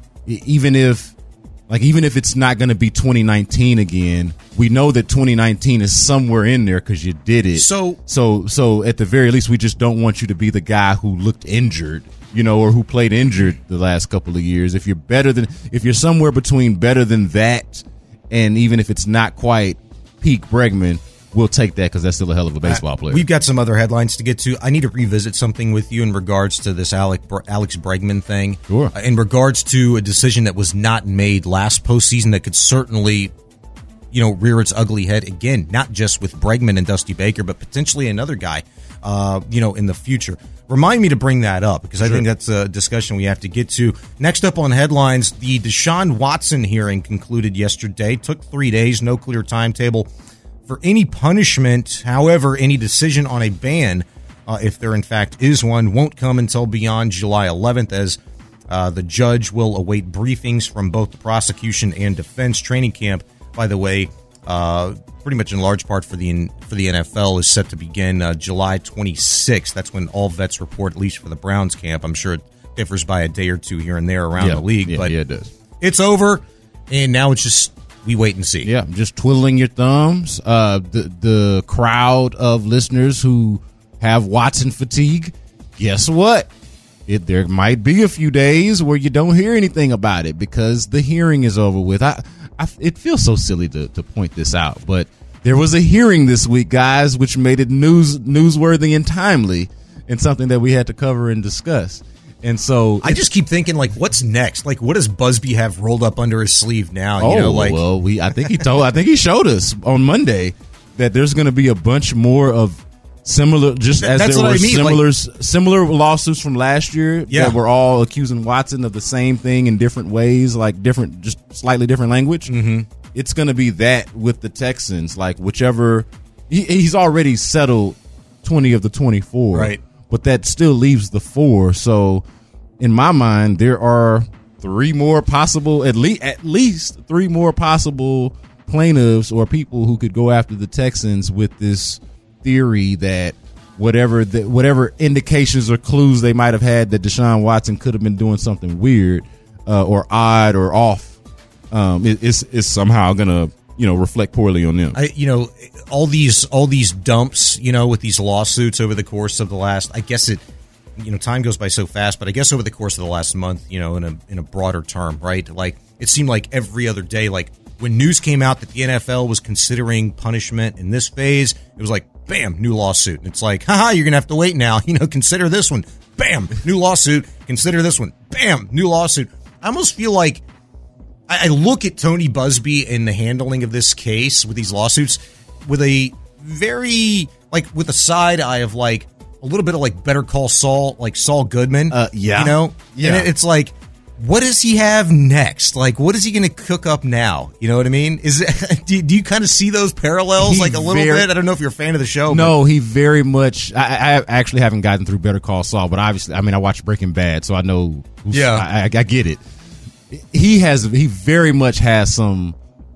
even if like even if it's not going to be twenty nineteen again, we know that twenty nineteen is somewhere in there because you did it. So so so at the very least, we just don't want you to be the guy who looked injured, you know, or who played injured the last couple of years. If you're better than, if you're somewhere between better than that, and even if it's not quite peak Bregman, we'll take that because that's still a hell of a baseball player. We've got some other headlines to get to. I need to revisit something with you in regards to this Alec, Alex Bregman thing. Sure. Uh, in regards to a decision that was not made last postseason that could certainly, you know, rear its ugly head again, not just with Bregman and Dusty Baker, but potentially another guy, uh, you know, in the future. Remind me to bring that up because I Sure. think that's a discussion we have to get to. Next up on headlines, the Deshaun Watson hearing concluded yesterday. Took three days, no clear timetable for any punishment. However, any decision on a ban, uh, if there in fact is one, won't come until beyond July eleventh, as uh, the judge will await briefings from both the prosecution and defense. Training camp, by the way, uh, pretty much in large part for the for the N F L, is set to begin uh, July twenty-sixth. That's when all vets report, at least for the Browns camp. I'm sure it differs by a day or two here and there around yeah, the league, yeah, but yeah, it does. It's over, and now it's just we wait and see. Yeah, just twiddling your thumbs. Uh, the the crowd of listeners who have Watson fatigue, guess what? It, there might be a few days where you don't hear anything about it because the hearing is over with. I, I it feels so silly to, to point this out, but there was a hearing this week, guys, which made it news newsworthy and timely, and something that we had to cover and discuss. And so I just keep thinking, like, what's next? Like, what does Busby have rolled up under his sleeve now? Oh, you know, like, well, we I think he told I think he showed us on Monday that there's going to be a bunch more of similar, just as That's there what were I mean, similar like- similar lawsuits from last year Yeah. that were all accusing Watson of the same thing in different ways, like different, just slightly different language. Mm-hmm. It's going to be that with the Texans, like whichever he, he's already settled twenty of the twenty-four, Right. But that still leaves the four. So in my mind, there are three more possible, at least at least three more possible plaintiffs or people who could go after the Texans with this theory that whatever the, whatever indications or clues they might have had that Deshaun Watson could have been doing something weird uh, or odd or off, um, it, it's it's somehow gonna you know reflect poorly on them. I, you know, all these all these dumps, you know, with these lawsuits over the course of the last, I guess it, you know, time goes by so fast, but I guess over the course of the last month, you know, in a in a broader term, right? Like, it seemed like every other day, like when news came out that the N F L was considering punishment in this phase, it was like, bam, new lawsuit. And it's like, haha, you're going to have to wait now. You know, consider this one. Bam, new lawsuit. Consider this one. Bam, new lawsuit. I almost feel like I, I look at Tony Busby and the handling of this case with these lawsuits with a very, like, with a side eye of like a little bit of like Better Call Saul, like Saul Goodman. Uh, yeah. You know? Yeah. And it's like, what does he have next? Like, what is he going to cook up now? You know what I mean? Is it, do, do you kind of see those parallels, He like a little very- bit? I don't know if you're a fan of the show. No, he very much. I, I actually haven't gotten through Better Call Saul, but obviously, I mean, I watched Breaking Bad, so I know. Who's, Yeah. I, I, I get it. He has. He very much has some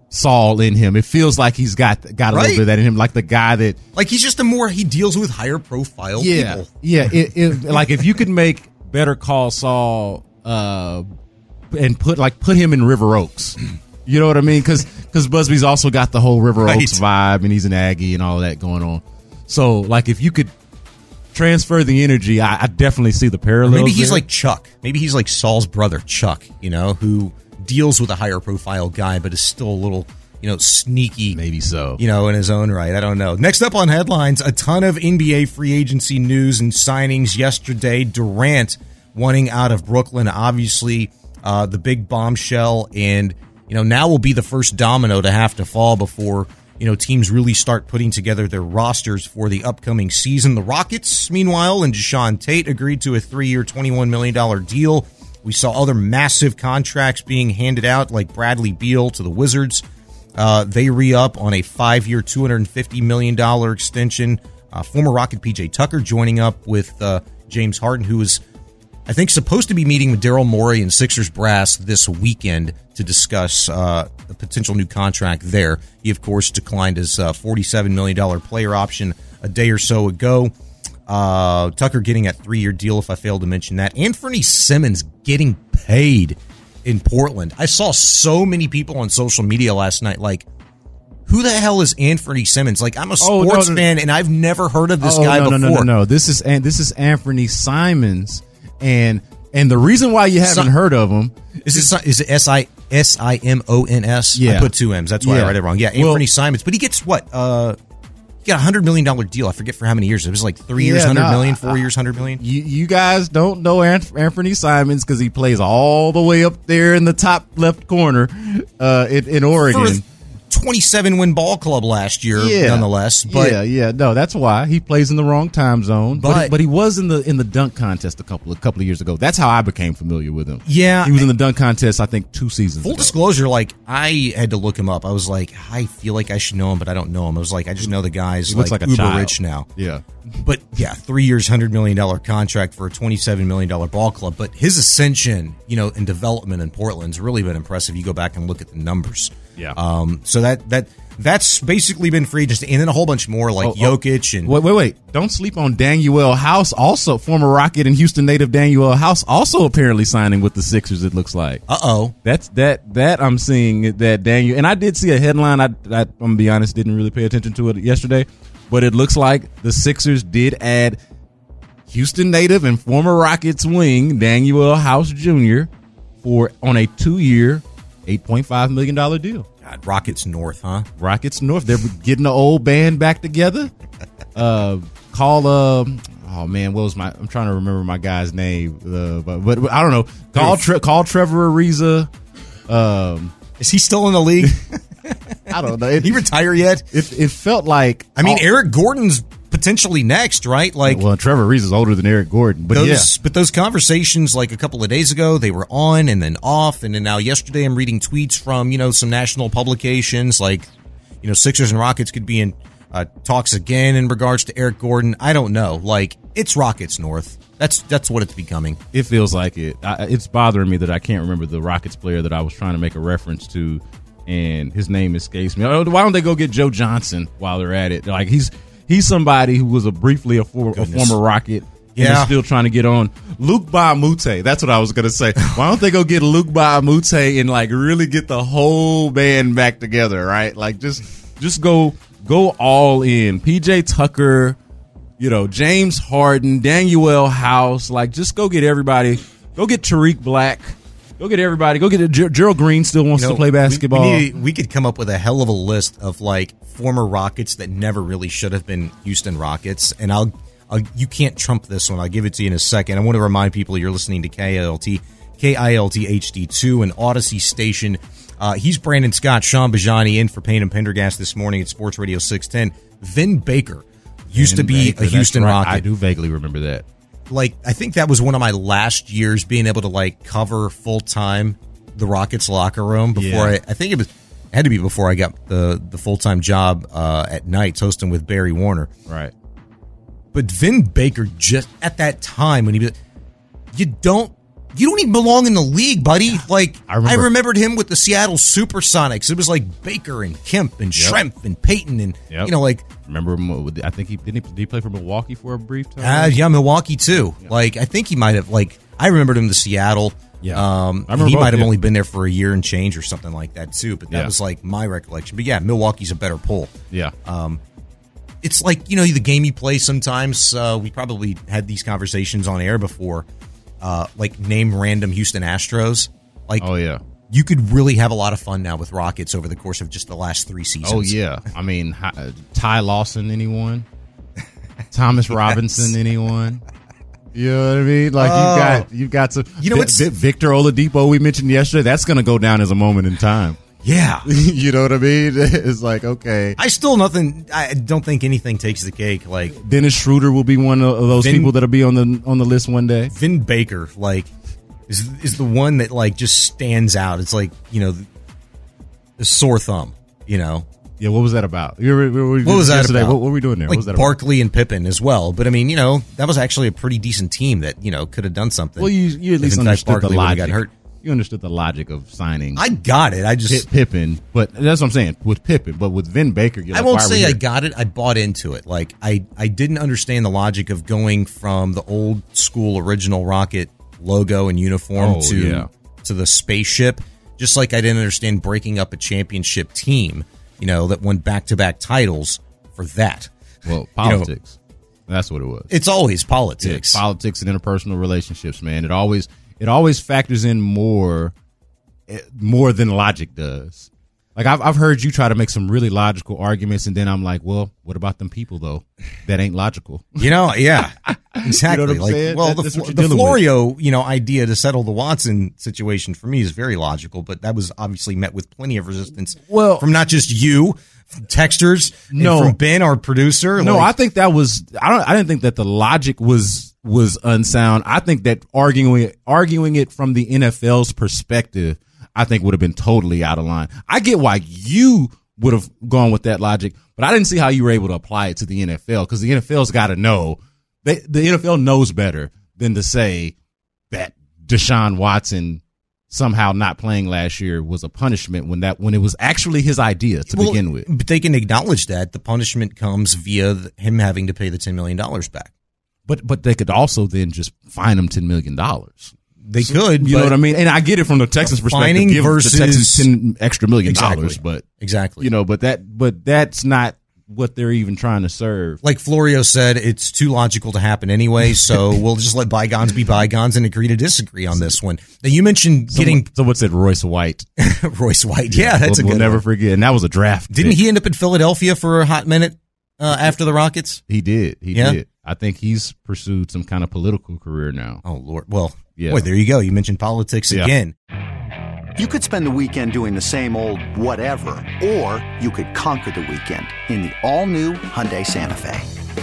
Saul in him. It feels like he's got got a Right. little bit of that in him, like the guy that Like he's just a more he deals with higher profile yeah people. yeah. It, it, like if you could make Better Call Saul uh, and put like put him in River Oaks. You know what I mean? Because because Busby's also got the whole River Right. Oaks vibe, and he's an Aggie and all that going on. So, like, if you could transfer the energy, I, I definitely see the parallels. Maybe he's there. like Chuck. Maybe he's like Saul's brother, Chuck, you know, who deals with a higher profile guy, but is still a little, you know, sneaky. Maybe so. You know, in his own right. I don't know. Next up on headlines, a ton of N B A free agency news and signings yesterday. Durant wanting out of Brooklyn, obviously uh, the big bombshell, and you know, now will be the first domino to have to fall before, you know, teams really start putting together their rosters for the upcoming season. The Rockets, meanwhile, and Deshaun Tate agreed to a three-year, twenty-one million dollars deal. We saw other massive contracts being handed out, like Bradley Beal to the Wizards. Uh, they re-up on a five-year, two hundred fifty million dollars extension. Uh, former Rocket P J Tucker joining up with uh, James Harden, who is, I think, supposed to be meeting with Daryl Morey and Sixers brass this weekend to discuss uh, a potential new contract there. He, of course, declined his uh, forty-seven million dollars player option a day or so ago. Uh, Tucker getting a three-year deal, if I failed to mention that. Anthony Simmons getting paid in Portland. I saw so many people on social media last night like, who the hell is Anthony Simmons? Like, I'm a Oh, no, sports no, no. fan, and I've never heard of this oh, guy no, before. No, no, no, no. This is and this is Anthony Simons, and and the reason why you haven't Si- heard of him Is it Si- is it S I S I M O N S? Yeah. I put two M's. That's why Yeah. I read it wrong. Yeah, Well- Anthony Simons. But he gets what? Uh, he got a hundred million dollar deal. I forget for how many years. It was like three years, Yeah, hundred no, million, I- four years, hundred million. You, you guys don't know Anth- Anthony Simons because he plays all the way up there in the top left corner uh, in, in Oregon. For a twenty-seven win ball club last year, Yeah. nonetheless. But yeah, yeah, no, that's why he plays in the wrong time zone. But, But- but he was in the in the dunk contest a couple a couple of years ago. That's how I became familiar with him. Yeah. he was in the dunk contest. I think two seasons. full ago. disclosure, like I had to look him up. I was like, I feel like I should know him, but I don't know him. I was like, I just know the guy's He looks like, like a uber child. rich now. Yeah. But yeah, three years, hundred million dollar contract for a twenty-seven million dollar ball club. But his ascension, you know, and development in Portland's really been impressive. You go back and look at the numbers. Yeah. Um. So that that that's basically been free, just and then a whole bunch more like Oh, oh. Jokic and Wait, wait, wait! Don't sleep on Daniel House. Also, former Rocket and Houston native Daniel House, also apparently signing with the Sixers. It looks like. Uh oh. That's that that I'm seeing that Daniel, and I did see a headline. I, I I'm gonna be honest, didn't really pay attention to it yesterday, but it looks like the Sixers did add Houston native and former Rockets wing Daniel House Junior for on a two year, eight point five million dollar deal. God, Rockets North, huh? Rockets North. They're getting the old band back together. Uh, call uh, oh man, what was my? I'm trying to remember my guy's name, uh, but, but, but I don't know. Call Tre- call Trevor Ariza. Um, Is he still in the league? I don't know. It, Did he retire yet? It, it felt like I mean, all- Eric Gordon's potentially next, right? Like, well, Trevor Ariza's older than Eric Gordon, but those, yeah. but those conversations, like a couple of days ago, they were on and then off, and then now yesterday, I'm reading tweets from you know some national publications, like you know Sixers and Rockets could be in uh, talks again in regards to Eric Gordon. I don't know. Like, it's Rockets North. That's that's what it's becoming. It feels like it. I, it's bothering me that I can't remember the Rockets player that I was trying to make a reference to, and his name escapes me. Oh, why don't they go get Joe Johnson while they're at it? Like he's he's somebody who was a briefly a, for, a Goodness. former Rocket. And Yeah. is still trying to get on. Luke Baamute. That's what I was gonna say. Why don't they go get Luke Baamute and like really get the whole band back together? Right? Like just just go go all in. P J Tucker. You know, James Harden, Daniel House, like just go get everybody. Go get Tariq Black. Go get everybody. Go get Ger- Gerald Green still wants You know, to play basketball. We, we, need, we could come up with a hell of a list of like former Rockets that never really should have been Houston Rockets, and I'll, I'll you can't trump this one. I'll give it to you in a second. I want to remind people you're listening to K I L T, K I L T H D two, an Odyssey station. Uh, he's Brandon Scott, Sean Bajani in for Payne and Pendergast this morning at Sports Radio six ten. Vin Baker used to And be Baker, a that's Houston right. Rocket. I do vaguely remember that. Like, I think that was one of my last years being able to like cover full time the Rockets locker room before Yeah. I, I think it was it had to be before I got the the full time job uh, at nights hosting with Barry Warner. Right. But Vin Baker just at that time when he was, you don't You don't even belong in the league, buddy. Like, I, remember. I remembered him with the Seattle Supersonics. It was like Baker and Kemp and Yep. Schrempf and Peyton and, Yep. you know, like. Remember, him, I think he didn't he, did he play for Milwaukee for a brief time? Uh, yeah, Milwaukee, too. Yeah. Like, I think he might have, like, I remembered him to Seattle. Yeah. Um, I remember he both, might have yeah. only been there for a year and change or something like that, too. But that Yeah. was, like, my recollection. But, yeah, Milwaukee's a better pull. Yeah. Um, it's like, you know, the game you play sometimes. Uh, we probably had these conversations on air before. Uh, like, name random Houston Astros. Like, oh, yeah. You could really have a lot of fun now with Rockets over the course of just the last three seasons. Oh, yeah. I mean, uh, Ty Lawson, anyone? Thomas Yes. Robinson, anyone? You know what I mean? Like, Oh. you've got, you've got some. You know Vi- what's- Vi- Victor Oladipo, we mentioned yesterday, that's going to go down as a moment in time. Yeah. You know what I mean? It's like, okay. I still nothing. I don't think anything takes the cake. Like, Dennis Schroeder will be one of those Vin- people that'll be on the on the list one day. Vin Baker, like, is is the one that like just stands out. It's like, you know, the sore thumb. You know, Yeah, what was that about? You were- we were- what was that yesterday, about? What, what were we doing there? Like what was that about? Barkley and Pippen as well. But I mean, you know, that was actually a pretty decent team that you know could have done something. Well, you you at if, least in fact, understood the Barkley would've logic. got hurt. You understood the logic of signing. I got it. I just Pip- Pippen, but that's what I'm saying with Pippen. But with Vin Baker, you're I like, won't why are we say I here? got it. I bought into it. Like I, I didn't understand the logic of going from the old school original Rocket logo and uniform Oh, to yeah. to the spaceship. Just like I didn't understand breaking up a championship team, you know, that won back to back titles for that. Well, You know, politics. That's what it was. it's always politics. Yeah, politics and interpersonal relationships, man. It always it always factors in more eh, more than logic does. Like I've I've heard you try to make some really logical arguments, and then I'm like, well, what about them people though that ain't logical? You know, yeah, exactly. You know what I'm like, saying? well, That- the, that's what Flo- you're the dealing with. Florio, you know, idea to settle the Watson situation for me is very logical, but that was obviously met with plenty of resistance. Well- from not just you, from texters, and No. from Ben, our producer. No, like, I think that was I don't I didn't think that the logic was was unsound. I think that arguing arguing it from the N F L's perspective, I think would have been totally out of line. I get why you would have gone with that logic, but I didn't see how you were able to apply it to the N F L because the N F L's got to know. They, the N F L knows better than to say that Deshaun Watson somehow not playing last year was a punishment when that when it was actually his idea to well, begin with. But they can acknowledge that the punishment comes via th- him having to pay the ten million dollars back. But but they could also then just fine him ten million dollars. They could, You know but what I mean? And I get it from the Texans' perspective. fining Give versus- the Texans ten extra million Exactly. dollars, but exactly. you know, but that but that's not what they're even trying to serve. Like Florio said, it's too logical to happen anyway, so we'll just let bygones be bygones and agree to disagree on this one. Now, you mentioned getting Someone, someone said Royce White. Royce White. Yeah, that's we'll, a we'll good never one. forget. And that was a draft. Didn't pick. he end up in Philadelphia for a hot minute uh, after the Rockets? He did. He Yeah? did. I think he's pursued some kind of political career now. Oh, Lord. Well, Yeah. boy, there you go. You mentioned politics Yeah. again. You could spend the weekend doing the same old whatever, or you could conquer the weekend in the all-new Hyundai Santa Fe.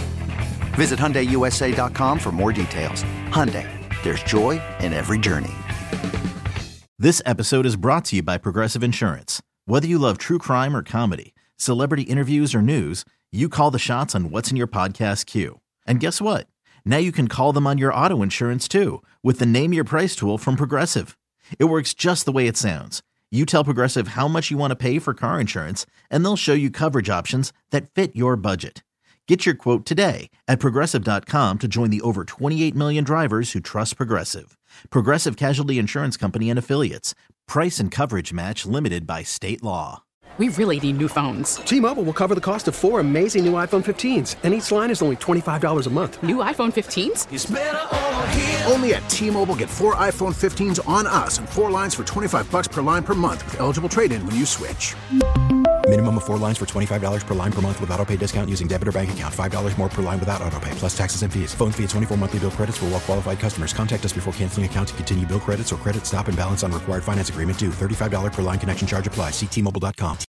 Visit Hyundai U S A dot com for more details. Hyundai, there's joy in every journey. This episode is brought to you by Progressive Insurance. Whether you love true crime or comedy, celebrity interviews or news, you call the shots on what's in your podcast queue. And guess what? Now you can call them on your auto insurance too with the Name Your Price tool from Progressive. It works just the way it sounds. You tell Progressive how much you want to pay for car insurance, and they'll show you coverage options that fit your budget. Get your quote today at Progressive dot com to join the over twenty-eight million drivers who trust Progressive. Progressive Casualty Insurance Company and Affiliates. Price and coverage match limited by state law. We really need new phones. T-Mobile will cover the cost of four amazing new iPhone fifteens, and each line is only twenty-five dollars a month. New iPhone fifteens? It's better over here. Only at T-Mobile, get four iPhone fifteens on us and four lines for twenty-five bucks per line per month with eligible trade-in when you switch. Minimum of four lines for twenty-five dollars per line per month with autopay discount using debit or bank account. five dollars more per line without autopay, plus taxes and fees. Phone fee at twenty-four monthly bill credits for well-qualified customers. Contact us before canceling account to continue bill credits or credit stop and balance on required finance agreement due. thirty-five dollars per line connection charge applies. See T Mobile dot com.